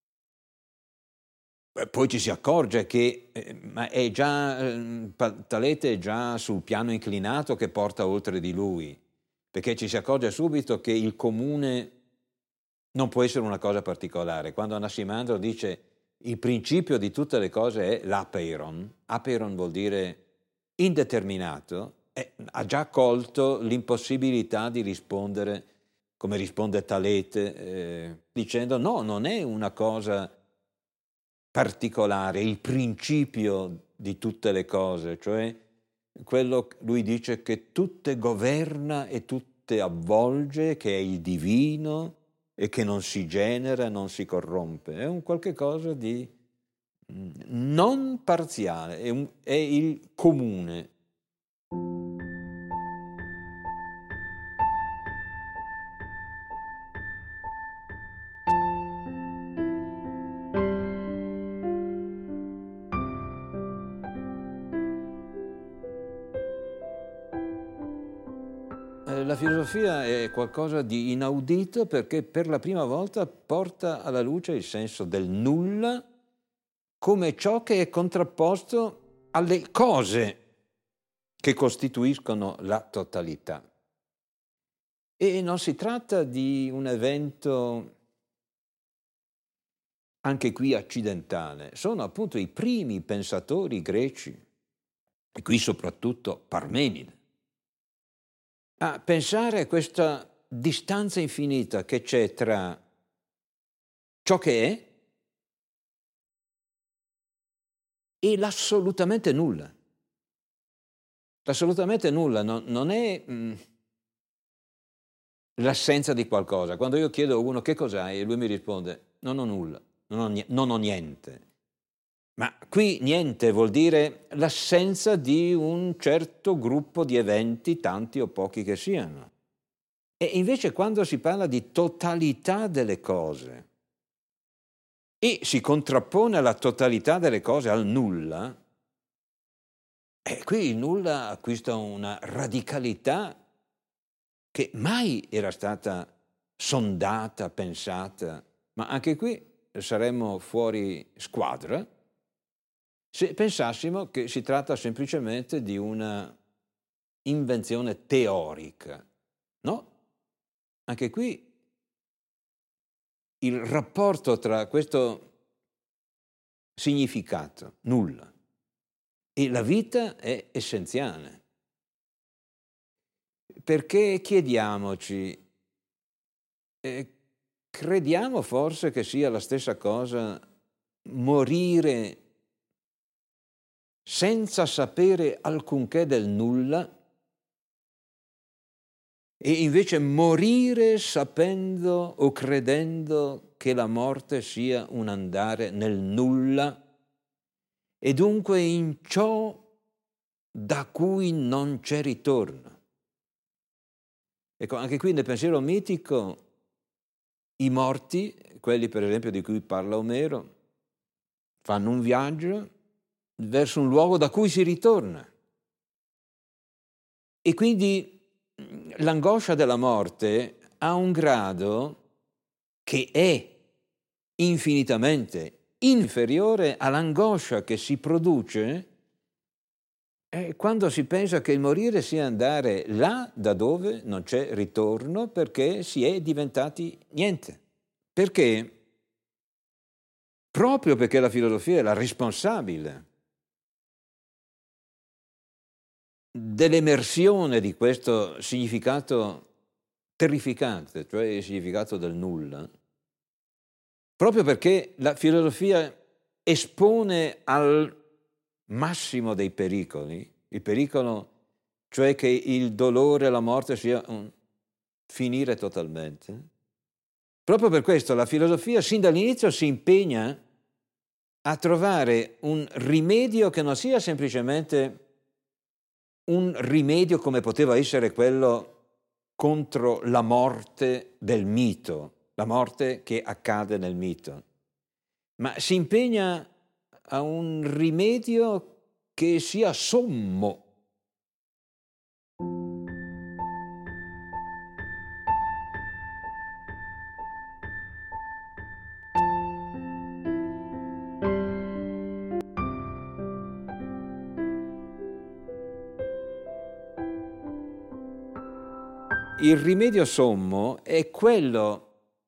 Poi ci si accorge che ma è già Talete è già sul piano inclinato che porta oltre di lui, perché ci si accorge subito che il comune non può essere una cosa particolare. Quando Anassimandro dice il principio di tutte le cose è l'apeiron, apeiron vuol dire indeterminato, ha già colto l'impossibilità di rispondere come risponde Talete, dicendo no, non è una cosa particolare, il principio di tutte le cose, cioè quello lui dice che tutte governa e tutte avvolge, che è il divino e che non si genera, non si corrompe. È un qualche cosa di non parziale, è il comune. La filosofia è qualcosa di inaudito perché per la prima volta porta alla luce il senso del nulla come ciò che è contrapposto alle cose che costituiscono la totalità. E non si tratta di un evento anche qui accidentale, sono appunto i primi pensatori greci, e qui soprattutto Parmenide, a pensare a questa distanza infinita che c'è tra ciò che è e l'assolutamente nulla. L'assolutamente nulla non è l'assenza di qualcosa. Quando io chiedo a uno che cos'hai e lui mi risponde non ho nulla, non ho niente. Ma qui niente vuol dire l'assenza di un certo gruppo di eventi, tanti o pochi che siano. E invece quando si parla di totalità delle cose e si contrappone la totalità delle cose al nulla, qui il nulla acquista una radicalità che mai era stata sondata, pensata, ma anche qui saremmo fuori squadra se pensassimo che si tratta semplicemente di una invenzione teorica. No, anche qui il rapporto tra questo significato, nulla, e la vita è essenziale. Perché chiediamoci, crediamo forse che sia la stessa cosa morire senza sapere alcunché del nulla e invece morire sapendo o credendo che la morte sia un andare nel nulla e dunque in ciò da cui non c'è ritorno. Ecco, anche qui nel pensiero mitico i morti, quelli per esempio di cui parla Omero, fanno un viaggio verso un luogo da cui si ritorna. E quindi l'angoscia della morte ha un grado che è infinitamente inferiore all'angoscia che si produce quando si pensa che il morire sia andare là da dove non c'è ritorno perché si è diventati niente. Perché? Proprio perché la filosofia è la responsabile dell'emersione di questo significato terrificante, cioè il significato del nulla, proprio perché la filosofia espone al massimo dei pericoli, il pericolo cioè che il dolore e la morte sia un finire totalmente. Proprio per questo la filosofia sin dall'inizio si impegna a trovare un rimedio che non sia semplicemente un rimedio come poteva essere quello contro la morte del mito, la morte che accade nel mito, ma si impegna a un rimedio che sia sommo. Il rimedio sommo è quello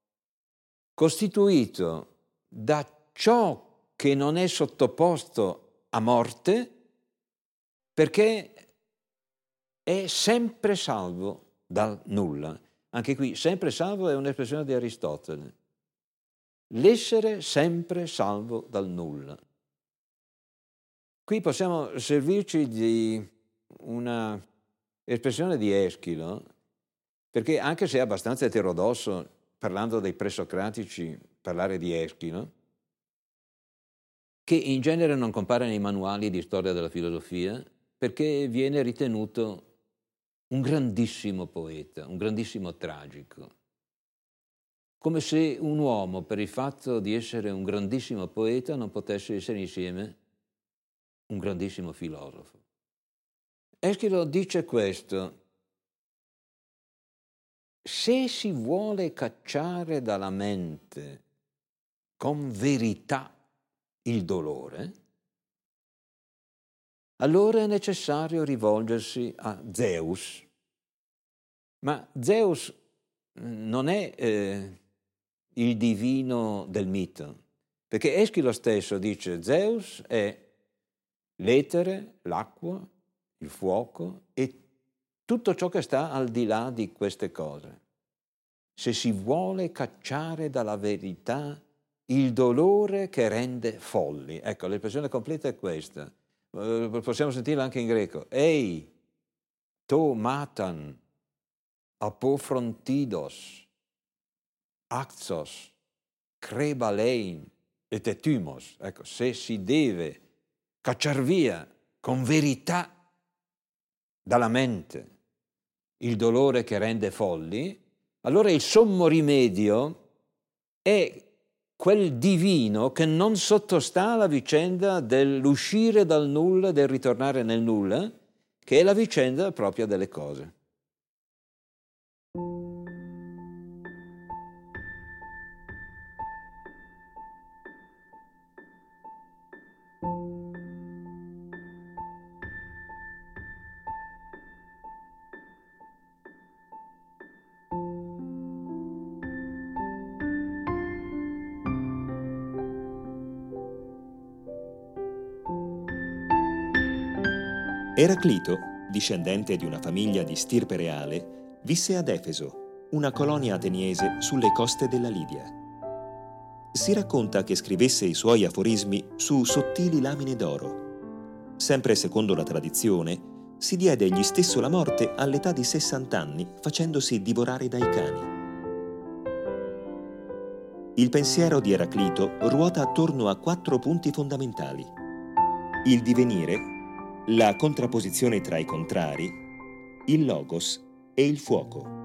costituito da ciò che non è sottoposto a morte perché è sempre salvo dal nulla. Anche qui, sempre salvo è un'espressione di Aristotele. L'essere sempre salvo dal nulla. Qui possiamo servirci di una espressione di Eschilo, perché anche se è abbastanza eterodosso, parlando dei presocratici, parlare di Eschilo, che in genere non compare nei manuali di storia della filosofia, perché viene ritenuto un grandissimo poeta, un grandissimo tragico. Come se un uomo, per il fatto di essere un grandissimo poeta, non potesse essere insieme un grandissimo filosofo. Eschilo dice questo: se si vuole cacciare dalla mente con verità il dolore, allora è necessario rivolgersi a Zeus. Ma Zeus non è il divino del mito, perché Eschilo stesso dice Zeus è l'etere, l'acqua, il fuoco e tutto ciò che sta al di là di queste cose. Se si vuole cacciare dalla verità il dolore che rende folli. Ecco, l'espressione completa è questa. Possiamo sentirla anche in greco. Ei, to matan, apofrontidos, axos, crebalein et etymos. Ecco, se si deve cacciar via con verità dalla mente il dolore che rende folli, allora il sommo rimedio è quel divino che non sottostà alla vicenda dell'uscire dal nulla, del ritornare nel nulla, che è la vicenda propria delle cose. Eraclito, discendente di una famiglia di stirpe reale, visse ad Efeso, una colonia ateniese sulle coste della Lidia. Si racconta che scrivesse i suoi aforismi su sottili lamine d'oro. Sempre secondo la tradizione, si diede egli stesso la morte all'età di 60 anni facendosi divorare dai cani. Il pensiero di Eraclito ruota attorno a 4 punti fondamentali: il divenire, la contrapposizione tra i contrari, il logos e il fuoco.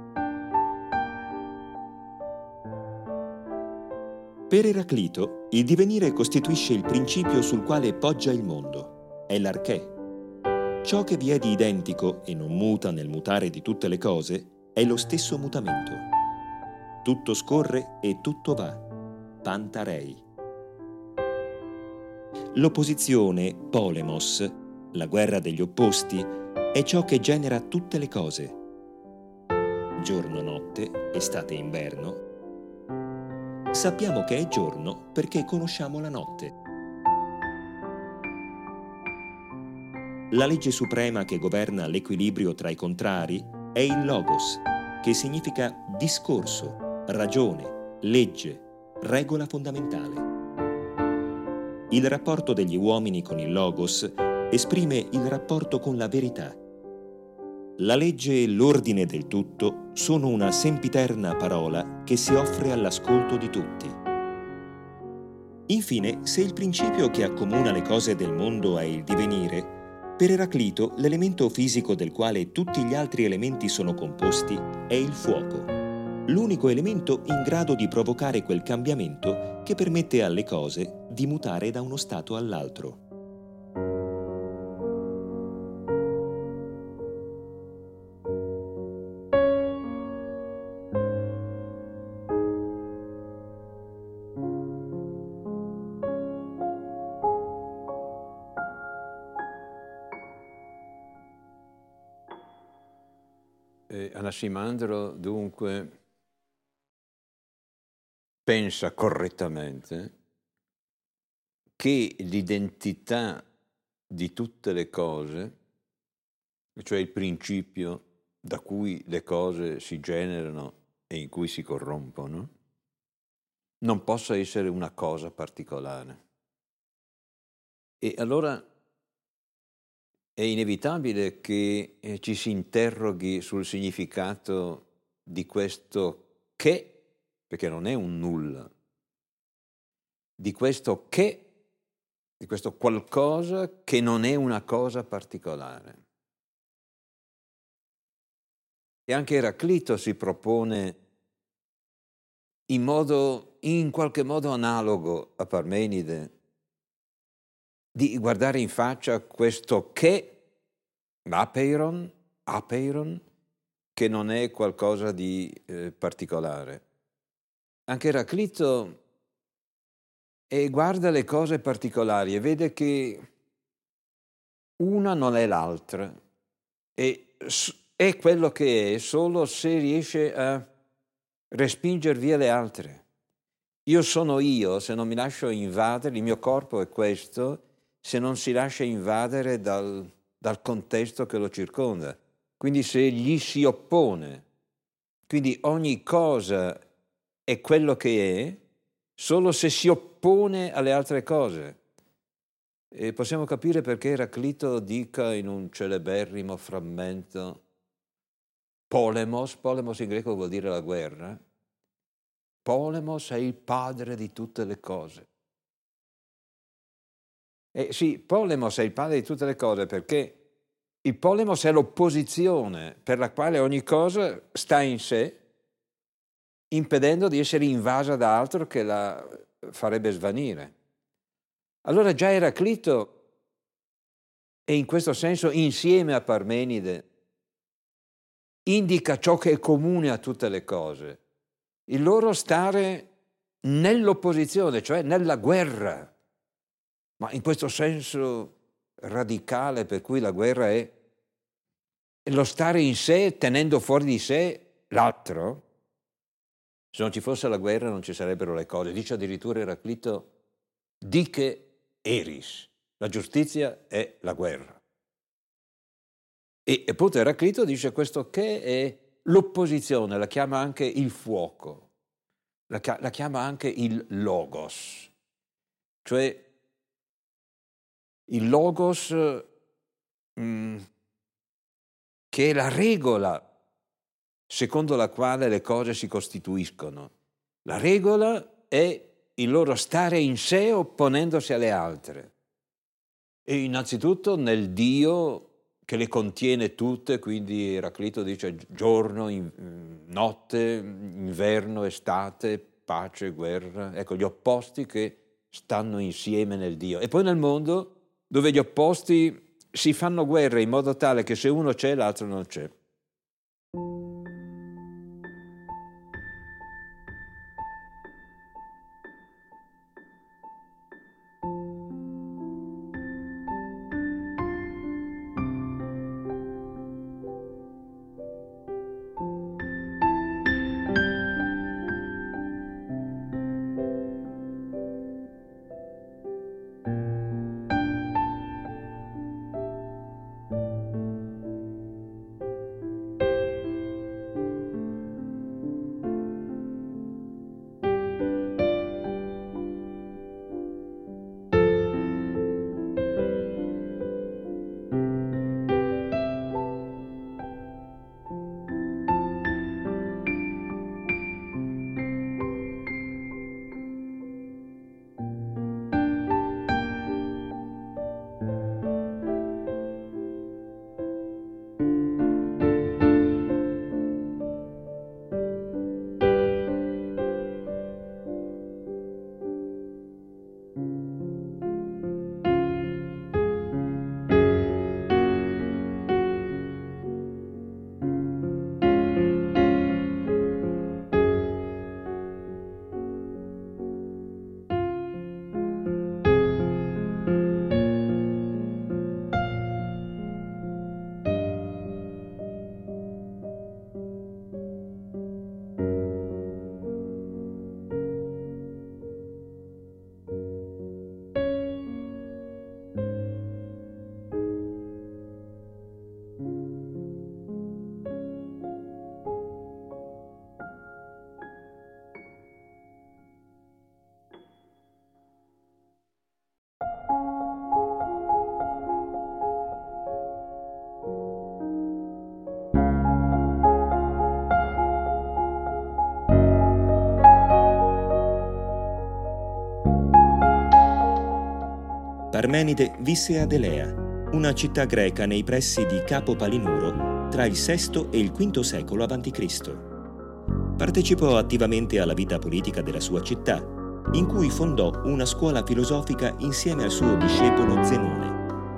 Per Eraclito, il divenire costituisce il principio sul quale poggia il mondo, è l'archè. Ciò che vi è di identico e non muta nel mutare di tutte le cose è lo stesso mutamento. Tutto scorre e tutto va, pantarei. L'opposizione, polemos, la guerra degli opposti, è ciò che genera tutte le cose. Giorno-notte, estate-inverno. Sappiamo che è giorno perché conosciamo la notte. La legge suprema che governa l'equilibrio tra i contrari è il logos, che significa discorso, ragione, legge, regola fondamentale. Il rapporto degli uomini con il logos esprime il rapporto con la verità. La legge e l'ordine del tutto sono una sempiterna parola che si offre all'ascolto di tutti. Infine, se il principio che accomuna le cose del mondo è il divenire, per Eraclito l'elemento fisico del quale tutti gli altri elementi sono composti è il fuoco, l'unico elemento in grado di provocare quel cambiamento che permette alle cose di mutare da uno stato all'altro. Anassimandro dunque pensa correttamente che l'identità di tutte le cose, cioè il principio da cui le cose si generano e in cui si corrompono, non possa essere una cosa particolare. E allora è inevitabile che ci si interroghi sul significato di questo che, perché non è un nulla, di questo che, di questo qualcosa che non è una cosa particolare. E anche Eraclito si propone in qualche modo analogo a Parmenide, di guardare in faccia questo che, apeiron, che non è qualcosa di particolare. Anche Eraclito guarda le cose particolari e vede che una non è l'altra, e è quello che è solo se riesce a respingere via le altre. Io sono io se non mi lascio invadere, il mio corpo è questo, se non si lascia invadere dal contesto che lo circonda. Quindi se gli si oppone. Quindi ogni cosa è quello che è solo se si oppone alle altre cose. E possiamo capire perché Eraclito dica in un celeberrimo frammento polemos in greco vuol dire la guerra, polemos è il padre di tutte le cose. Sì, polemos è il padre di tutte le cose perché il polemos è l'opposizione per la quale ogni cosa sta in sé, impedendo di essere invasa da altro che la farebbe svanire. Allora già Eraclito è in questo senso, insieme a Parmenide, indica ciò che è comune a tutte le cose, il loro stare nell'opposizione, cioè nella guerra, ma in questo senso radicale per cui la guerra è lo stare in sé tenendo fuori di sé l'altro. Se non ci fosse la guerra non ci sarebbero le cose. Dice addirittura Eraclito, dice eris, la giustizia è la guerra. E appunto Eraclito dice questo che è l'opposizione, la chiama anche il fuoco, la chiama anche il logos, cioè il logos che è la regola secondo la quale le cose si costituiscono. La regola è il loro stare in sé opponendosi alle altre. E innanzitutto nel Dio che le contiene tutte, quindi Eraclito dice giorno, notte, inverno, estate, pace, guerra. Ecco, gli opposti che stanno insieme nel Dio. E poi nel mondo dove gli opposti si fanno guerra in modo tale che se uno c'è l'altro non c'è. Parmenide visse ad Elea, una città greca nei pressi di Capo Palinuro tra il VI e il V secolo a.C. Partecipò attivamente alla vita politica della sua città, in cui fondò una scuola filosofica insieme al suo discepolo Zenone.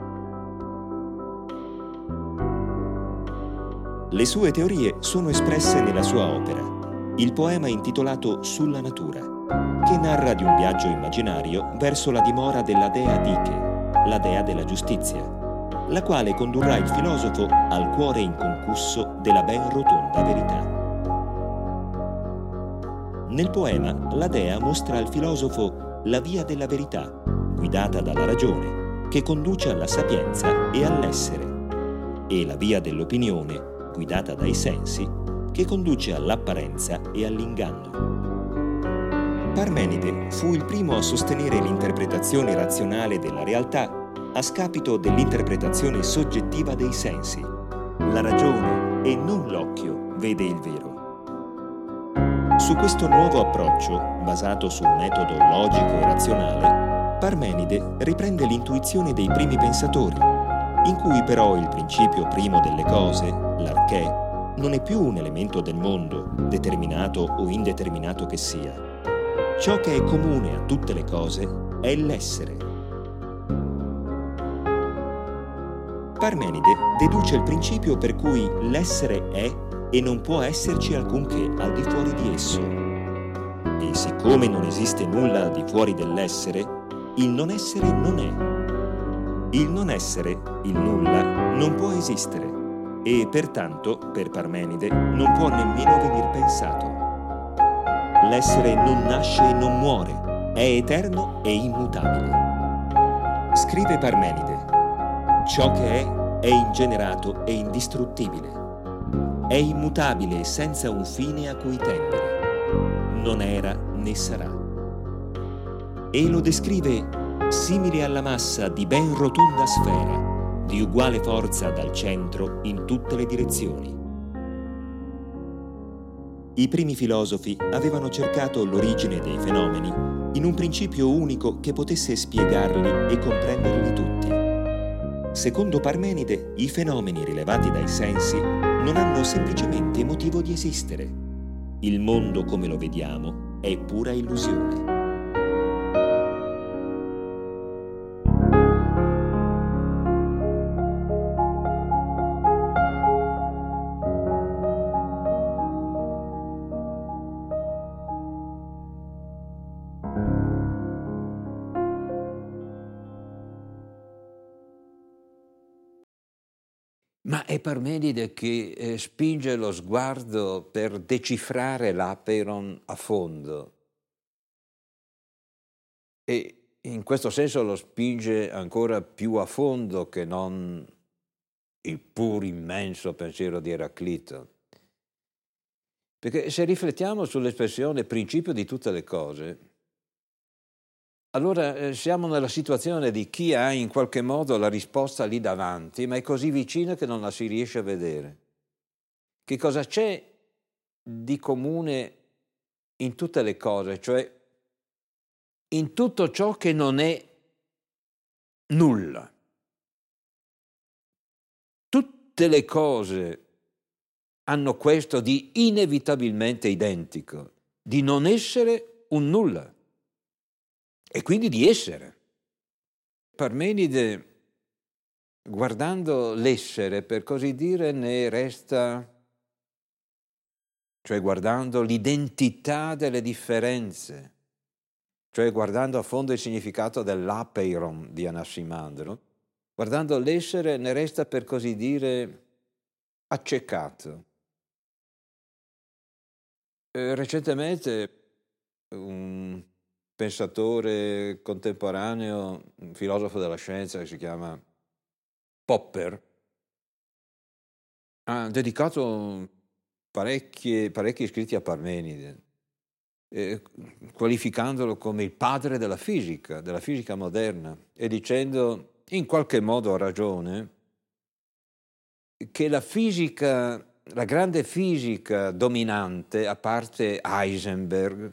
Le sue teorie sono espresse nella sua opera, il poema intitolato Sulla natura, che narra di un viaggio immaginario verso la dimora della dea Dike, la dea della giustizia, la quale condurrà il filosofo al cuore inconcusso della ben rotonda verità. Nel poema la dea mostra al filosofo la via della verità, guidata dalla ragione, che conduce alla sapienza e all'essere, e la via dell'opinione, guidata dai sensi, che conduce all'apparenza e all'inganno. Parmenide fu il primo a sostenere l'interpretazione razionale della realtà a scapito dell'interpretazione soggettiva dei sensi. La ragione e non l'occhio vede il vero. Su questo nuovo approccio, basato sul metodo logico e razionale, Parmenide riprende l'intuizione dei primi pensatori, in cui però il principio primo delle cose, l'arché, non è più un elemento del mondo, determinato o indeterminato che sia. Ciò che è comune a tutte le cose è l'essere. Parmenide deduce il principio per cui l'essere è e non può esserci alcunché al di fuori di esso. E siccome non esiste nulla al di fuori dell'essere, il non essere non è. Il non essere, il nulla, non può esistere e pertanto, per Parmenide, non può nemmeno venir pensato. L'essere non nasce e non muore, è eterno e immutabile. Scrive Parmenide: ciò che è ingenerato e indistruttibile. È immutabile e senza un fine a cui tendere. Non era né sarà. E lo descrive simile alla massa di ben rotonda sfera, di uguale forza dal centro in tutte le direzioni. I primi filosofi avevano cercato l'origine dei fenomeni in un principio unico che potesse spiegarli e comprenderli tutti. Secondo Parmenide, i fenomeni rilevati dai sensi non hanno semplicemente motivo di esistere. Il mondo come lo vediamo è pura illusione. Ma è Parmenide che spinge lo sguardo per decifrare l'Apeiron a fondo e in questo senso lo spinge ancora più a fondo che non il pur immenso pensiero di Eraclito. Perché se riflettiamo sull'espressione principio di tutte le cose, allora siamo nella situazione di chi ha in qualche modo la risposta lì davanti, ma è così vicina che non la si riesce a vedere. Che cosa c'è di comune in tutte le cose, cioè in tutto ciò che non è nulla? Tutte le cose hanno questo di inevitabilmente identico, di non essere un nulla. E quindi di essere. Parmenide, guardando l'essere, per così dire, ne resta, cioè guardando l'identità delle differenze, cioè guardando a fondo il significato dell'apeiron di Anaximandro, guardando l'essere ne resta, per così dire, accecato. Recentemente un pensatore contemporaneo, un filosofo della scienza che si chiama Popper, ha dedicato parecchi scritti a Parmenide, qualificandolo come il padre della fisica moderna, e dicendo, in qualche modo ha ragione, che la fisica, la grande fisica dominante, a parte Heisenberg,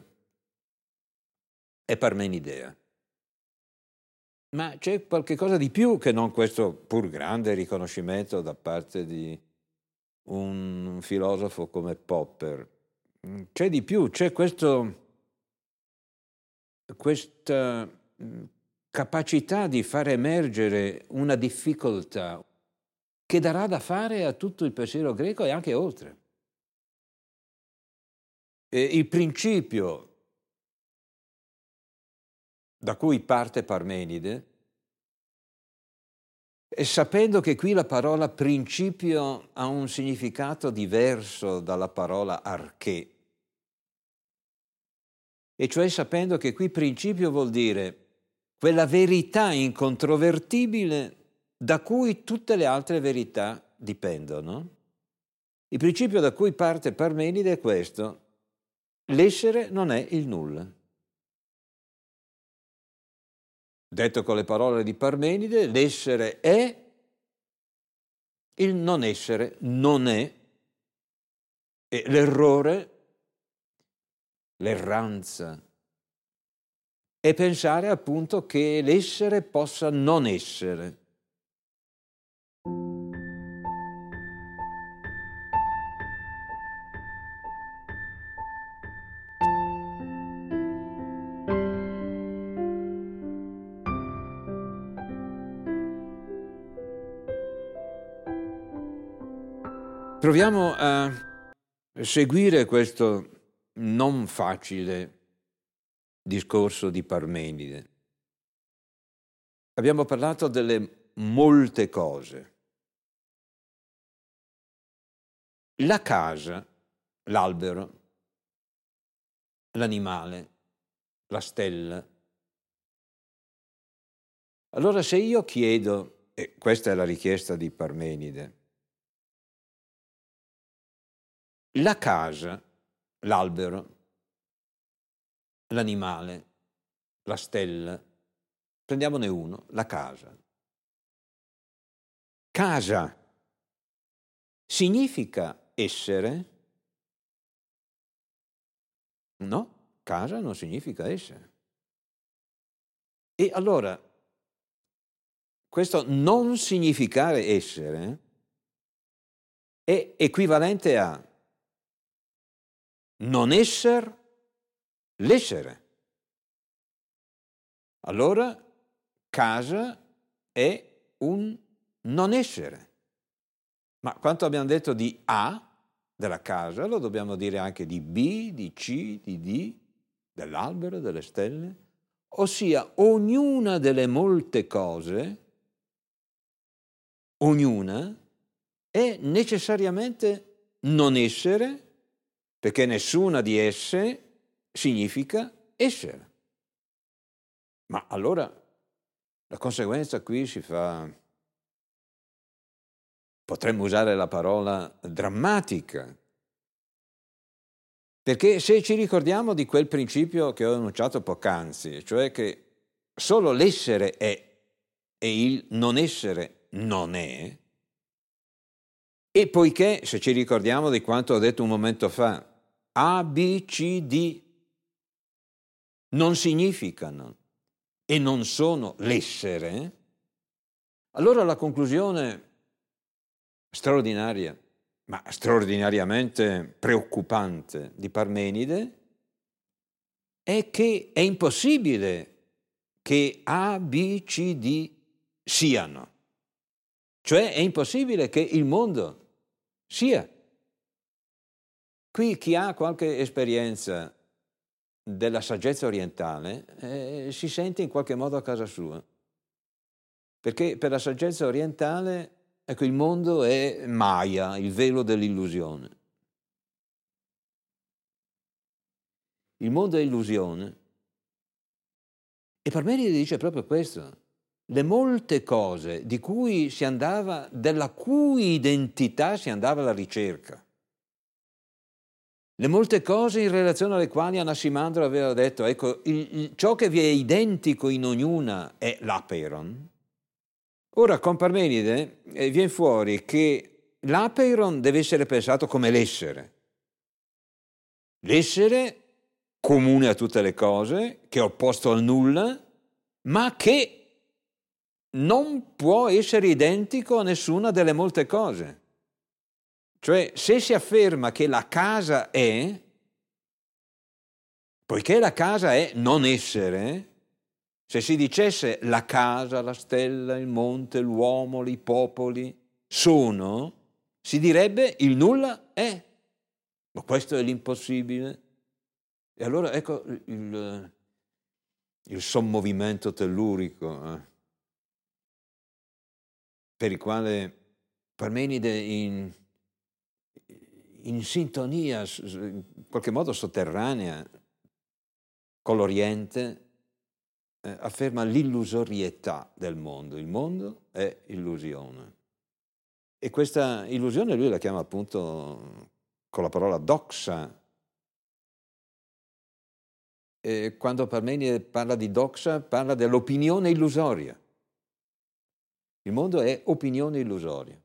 è parmenidea. Ma c'è qualche cosa di più che non questo pur grande riconoscimento da parte di un filosofo come Popper. C'è di più, c'è questa capacità di far emergere una difficoltà che darà da fare a tutto il pensiero greco e anche oltre. E il principio da cui parte Parmenide, e sapendo che qui la parola principio ha un significato diverso dalla parola arché, e cioè sapendo che qui principio vuol dire quella verità incontrovertibile da cui tutte le altre verità dipendono. Il principio da cui parte Parmenide è questo: l'essere non è il nulla. Detto con le parole di Parmenide, l'essere è, il non essere non è, e l'errore, l'erranza, è pensare appunto che l'essere possa non essere. Proviamo a seguire questo non facile discorso di Parmenide. Abbiamo parlato delle molte cose. La casa, l'albero, l'animale, la stella. Allora se io chiedo E questa è la richiesta di Parmenide. La casa, l'albero, l'animale, la stella, prendiamone uno, la casa. Casa significa essere? No, casa non significa essere. E allora, questo non significare essere è equivalente a non essere l'essere. Allora, casa è un non essere. Ma quanto abbiamo detto di A, della casa, lo dobbiamo dire anche di B, di C, di D, dell'albero, delle stelle. Ossia, ognuna delle molte cose, ognuna, è necessariamente non essere, perché nessuna di esse significa essere. Ma allora la conseguenza qui si fa, potremmo usare la parola drammatica, perché se ci ricordiamo di quel principio che ho enunciato poc'anzi, cioè che solo l'essere è e il non essere non è, e poiché, se ci ricordiamo di quanto ho detto un momento fa, A, B, C, D non significano e non sono l'essere, allora la conclusione straordinaria, ma straordinariamente preoccupante di Parmenide è che è impossibile che A, B, C, D siano. Cioè è impossibile che il mondo sia. Qui chi ha qualche esperienza della saggezza orientale si sente in qualche modo a casa sua. Perché per la saggezza orientale, ecco, il mondo è Maya, il velo dell'illusione. Il mondo è illusione. E Parmenide dice proprio questo. Le molte cose di cui si andava, della cui identità si andava alla ricerca. Le molte cose in relazione alle quali Anaximandro aveva detto, ecco, ciò che vi è identico in ognuna è l'apeiron. Ora con Parmenide viene fuori che l'apeiron deve essere pensato come l'essere. L'essere comune a tutte le cose, che è opposto al nulla, ma che non può essere identico a nessuna delle molte cose. Cioè, se si afferma che la casa è, poiché la casa è non essere, se si dicesse la casa, la stella, il monte, l'uomo, i popoli sono, si direbbe il nulla è. Ma questo è l'impossibile. E allora ecco il sommovimento tellurico per il quale Parmenide in sintonia, in qualche modo sotterranea, con l'Oriente, afferma l'illusorietà del mondo. Il mondo è illusione. E questa illusione lui la chiama appunto con la parola doxa. E quando Parmenide parla di doxa, parla dell'opinione illusoria. Il mondo è opinione illusoria.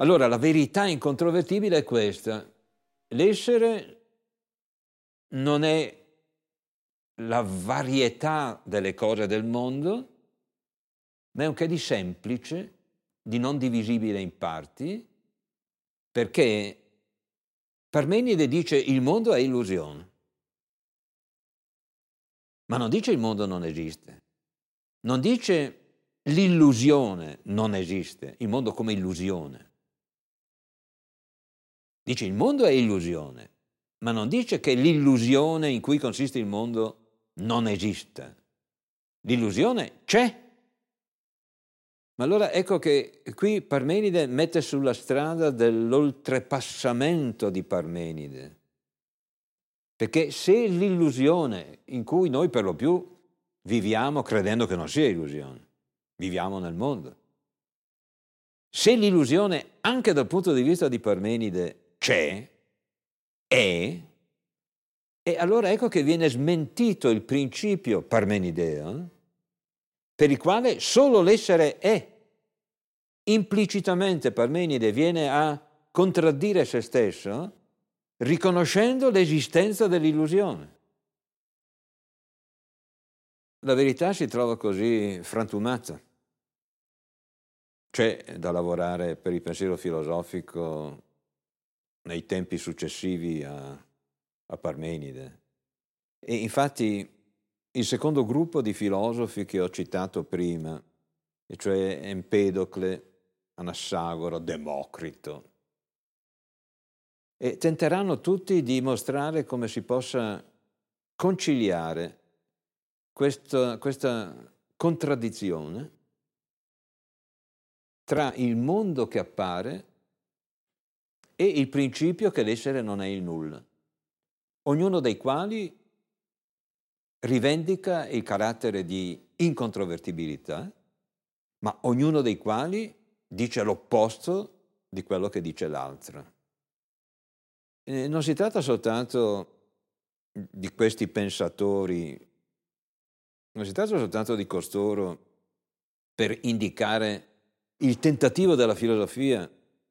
Allora la verità incontrovertibile è questa: l'essere non è la varietà delle cose del mondo, ma è un che di semplice, di non divisibile in parti, perché Parmenide dice il mondo è illusione, ma non dice il mondo non esiste, non dice l'illusione non esiste, il mondo come illusione. Dice il mondo è illusione, ma non dice che l'illusione in cui consiste il mondo non esista. L'illusione c'è. Ma allora ecco che qui Parmenide mette sulla strada dell'oltrepassamento di Parmenide. Perché se l'illusione in cui noi per lo più viviamo credendo che non sia illusione, viviamo nel mondo, se l'illusione anche dal punto di vista di Parmenide c'è, e allora ecco che viene smentito il principio parmenideo per il quale solo l'essere è. Implicitamente Parmenide viene a contraddire se stesso riconoscendo l'esistenza dell'illusione. La verità si trova così frantumata. C'è da lavorare per il pensiero filosofico nei tempi successivi a Parmenide. E infatti il secondo gruppo di filosofi che ho citato prima, e cioè Empedocle, Anassagoro, Democrito, e tenteranno tutti di mostrare come si possa conciliare questa contraddizione tra il mondo che appare e il principio che l'essere non è il nulla, ognuno dei quali rivendica il carattere di incontrovertibilità, ma ognuno dei quali dice l'opposto di quello che dice l'altro. Non si tratta soltanto di questi pensatori, non si tratta soltanto di costoro per indicare il tentativo della filosofia.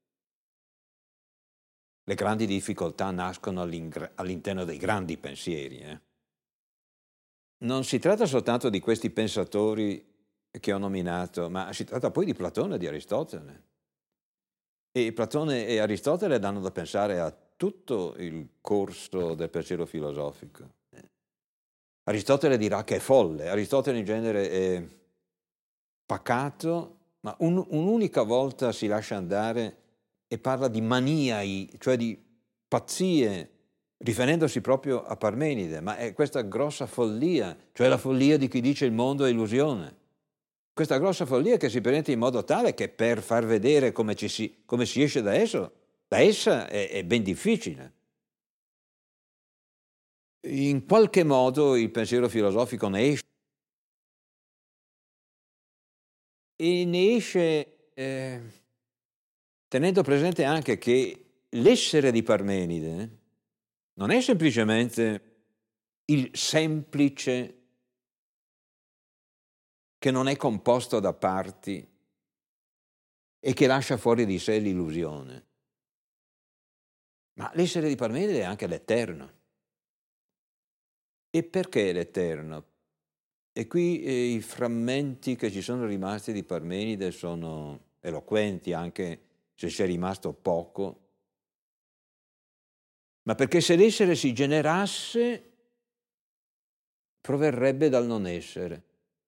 Le grandi difficoltà nascono all'interno dei grandi pensieri. Non si tratta soltanto di questi pensatori che ho nominato, ma si tratta poi di Platone e di Aristotele. E Platone e Aristotele danno da pensare a tutto il corso del pensiero filosofico. Aristotele dirà che è folle, Aristotele in genere è pacato, ma un'unica volta si lascia andare e parla di maniai, cioè di pazzie, riferendosi proprio a Parmenide, ma è questa grossa follia, cioè la follia di chi dice il mondo è illusione. Questa grossa follia che si presenta in modo tale che per far vedere come si esce da essa è ben difficile. In qualche modo il pensiero filosofico ne esce. E ne esce tenendo presente anche che l'essere di Parmenide non è semplicemente il semplice che non è composto da parti e che lascia fuori di sé l'illusione. Ma l'essere di Parmenide è anche l'eterno. E perché l'eterno? E qui i frammenti che ci sono rimasti di Parmenide sono eloquenti, anche se c'è rimasto poco. Ma perché se l'essere si generasse, proverrebbe dal non essere.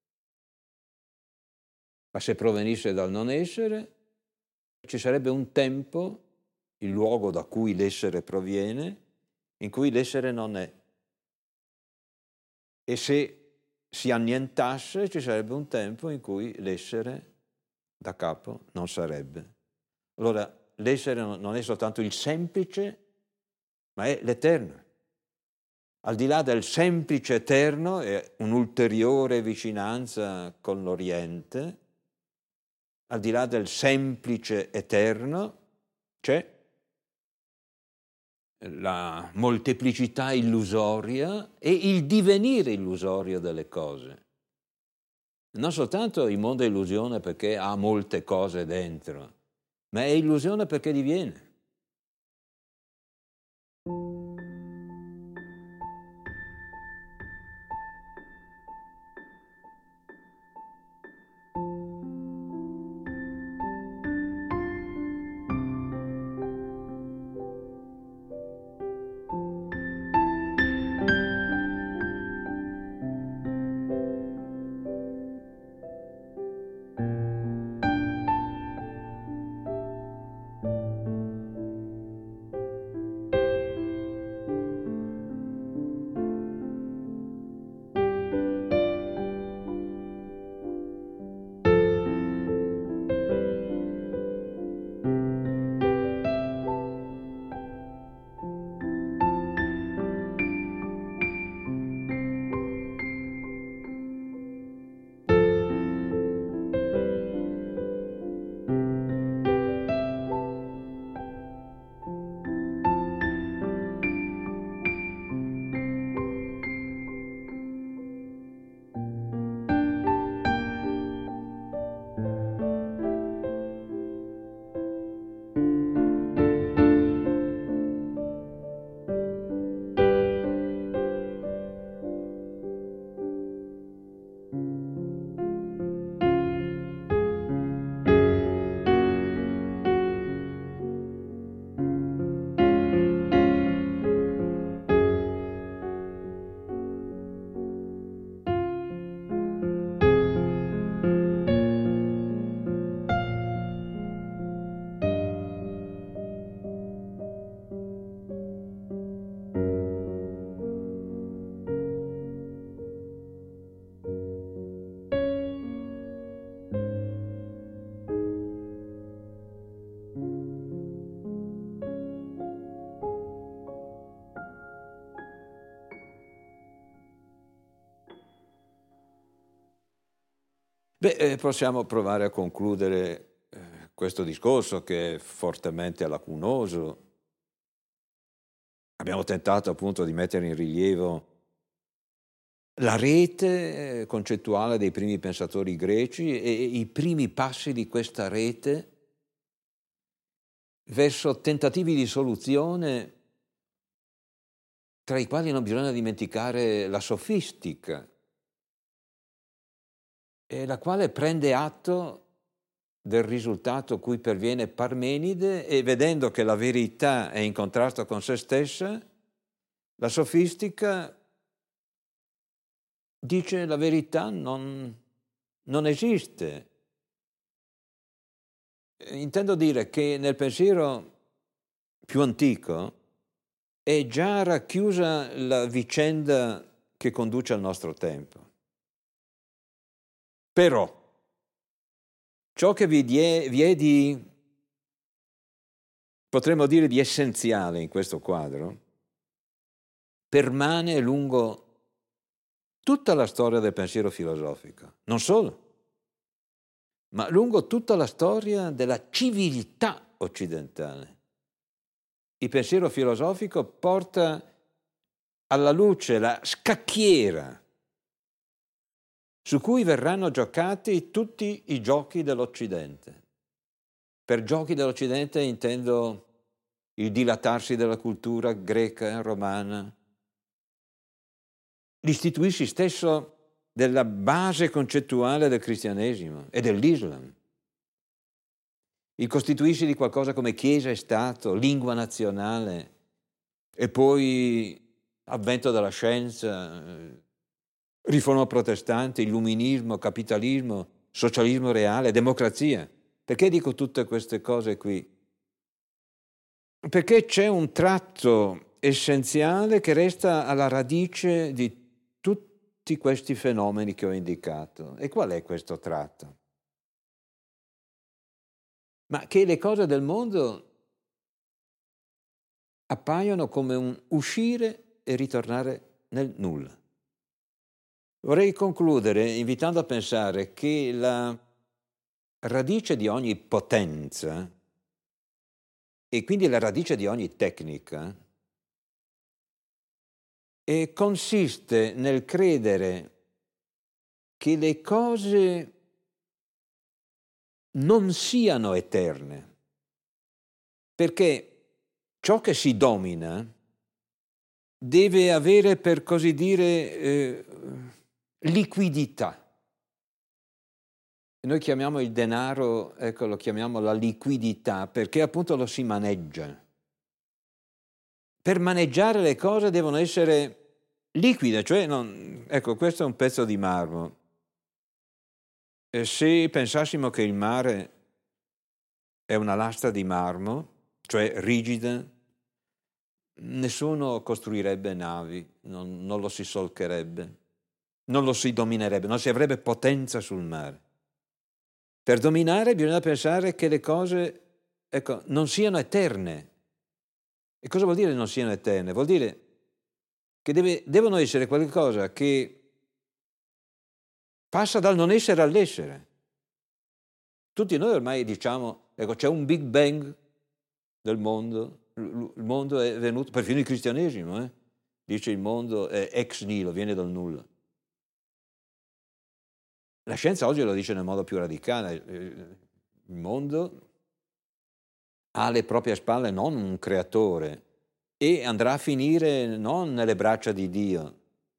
Ma se provenisse dal non essere, ci sarebbe un tempo, il luogo da cui l'essere proviene, in cui l'essere non è. E se si annientasse, ci sarebbe un tempo in cui l'essere da capo non sarebbe. Allora, l'essere non è soltanto il semplice, ma è l'eterno. Al di là del semplice eterno è un'ulteriore vicinanza con l'Oriente. Al di là del semplice eterno c'è la molteplicità illusoria e il divenire illusorio delle cose. Non soltanto il mondo è illusione perché ha molte cose dentro, ma è illusione perché diviene. Possiamo provare a concludere questo discorso che è fortemente lacunoso. Abbiamo tentato appunto di mettere in rilievo la rete concettuale dei primi pensatori greci e i primi passi di questa rete verso tentativi di soluzione, tra i quali non bisogna dimenticare la sofistica, la quale prende atto del risultato cui perviene Parmenide e vedendo che la verità è in contrasto con se stessa, la sofistica dice la verità non esiste. Intendo dire che nel pensiero più antico è già racchiusa la vicenda che conduce al nostro tempo. Però ciò che vi è di, potremmo dire, di essenziale in questo quadro, permane lungo tutta la storia del pensiero filosofico, non solo, ma lungo tutta la storia della civiltà occidentale. Il pensiero filosofico porta alla luce la scacchiera su cui verranno giocati tutti i giochi dell'Occidente. Per giochi dell'Occidente intendo il dilatarsi della cultura greca, romana, l'istituirsi stesso della base concettuale del cristianesimo e dell'Islam, il costituirsi di qualcosa come Chiesa e Stato, lingua nazionale, e poi avvento della scienza, riforma protestante, illuminismo, capitalismo, socialismo reale, democrazia. Perché dico tutte queste cose qui? Perché c'è un tratto essenziale che resta alla radice di tutti questi fenomeni che ho indicato. E qual è questo tratto? Ma che le cose del mondo appaiono come un uscire e ritornare nel nulla. Vorrei concludere invitando a pensare che la radice di ogni potenza e quindi la radice di ogni tecnica consiste nel credere che le cose non siano eterne, perché ciò che si domina deve avere, per così dire, liquidità. Noi chiamiamo il denaro, ecco, lo chiamiamo la liquidità, perché appunto lo si maneggia. Per maneggiare le cose devono essere liquide, cioè ecco, questo è un pezzo di marmo. E se pensassimo che il mare è una lastra di marmo, cioè rigida, nessuno costruirebbe navi, non lo si solcherebbe, non lo si dominerebbe, non si avrebbe potenza sul mare. Per dominare bisogna pensare che le cose, ecco, non siano eterne. E cosa vuol dire non siano eterne? Vuol dire che devono essere qualcosa che passa dal non essere all'essere. Tutti noi ormai diciamo, ecco, c'è un Big Bang del mondo, il mondo è venuto, perfino il cristianesimo, dice il mondo è ex nihilo, viene dal nulla. La scienza oggi lo dice nel modo più radicale, il mondo ha alle proprie spalle non un creatore e andrà a finire non nelle braccia di Dio,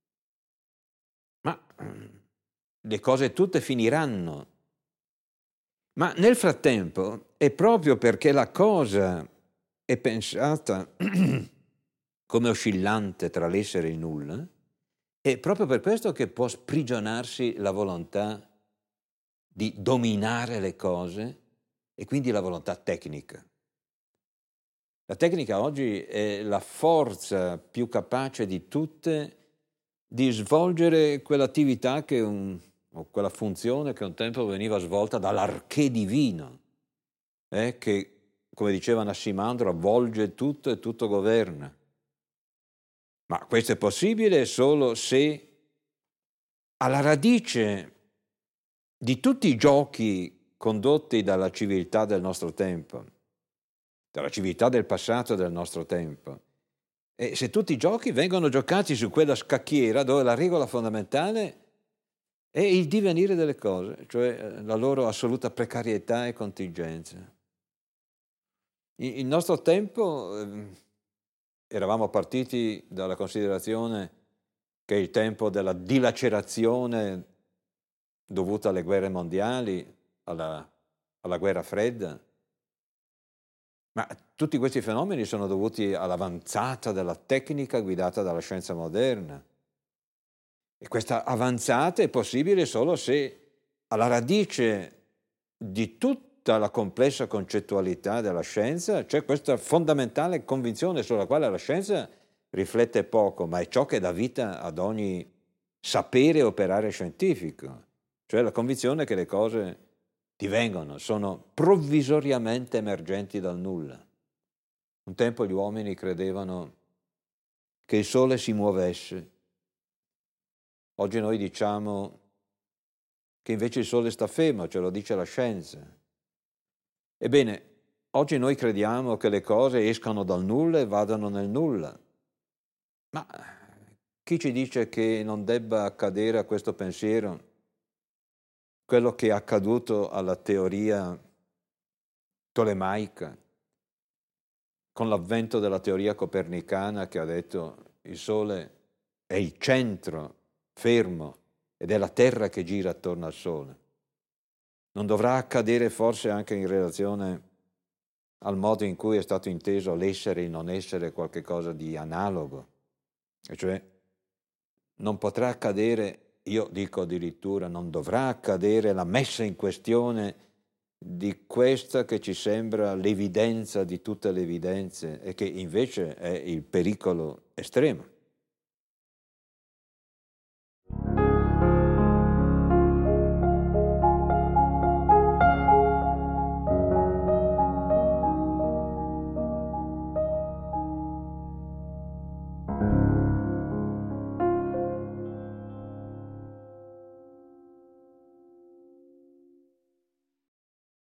ma le cose tutte finiranno. Ma nel frattempo è proprio perché la cosa è pensata come oscillante tra l'essere e il nulla, è proprio per questo che può sprigionarsi la volontà di dominare le cose e quindi la volontà tecnica. La tecnica oggi è la forza più capace di tutte di svolgere quell'attività o quella funzione che un tempo veniva svolta dall'arché divino, che, come diceva Nassimandro, avvolge tutto e tutto governa. Ma questo è possibile solo se alla radice di tutti i giochi condotti dalla civiltà del nostro tempo, dalla civiltà del passato e del nostro tempo, e se tutti i giochi vengono giocati su quella scacchiera dove la regola fondamentale è il divenire delle cose, cioè la loro assoluta precarietà e contingenza. Il nostro tempo, eravamo partiti dalla considerazione che è il tempo della dilacerazione dovuta alle guerre mondiali, alla guerra fredda, ma tutti questi fenomeni sono dovuti all'avanzata della tecnica guidata dalla scienza moderna. E questa avanzata è possibile solo se alla radice di tutta la complessa concettualità della scienza c'è questa fondamentale convinzione sulla quale la scienza riflette poco, ma è ciò che dà vita ad ogni sapere e operare scientifico, cioè la convinzione che le cose divengono, sono provvisoriamente emergenti dal nulla. Un tempo gli uomini credevano che il sole si muovesse. Oggi noi diciamo che invece il sole sta fermo, ce lo dice la scienza. Ebbene, oggi noi crediamo che le cose escano dal nulla e vadano nel nulla. Ma chi ci dice che non debba accadere a questo pensiero quello che è accaduto alla teoria tolemaica, con l'avvento della teoria copernicana che ha detto il Sole è il centro fermo ed è la Terra che gira attorno al Sole. Non dovrà accadere forse anche in relazione al modo in cui è stato inteso l'essere e il non essere qualche cosa di analogo? E cioè non potrà accadere, io dico addirittura, non dovrà accadere la messa in questione di questa che ci sembra l'evidenza di tutte le evidenze e che invece è il pericolo estremo.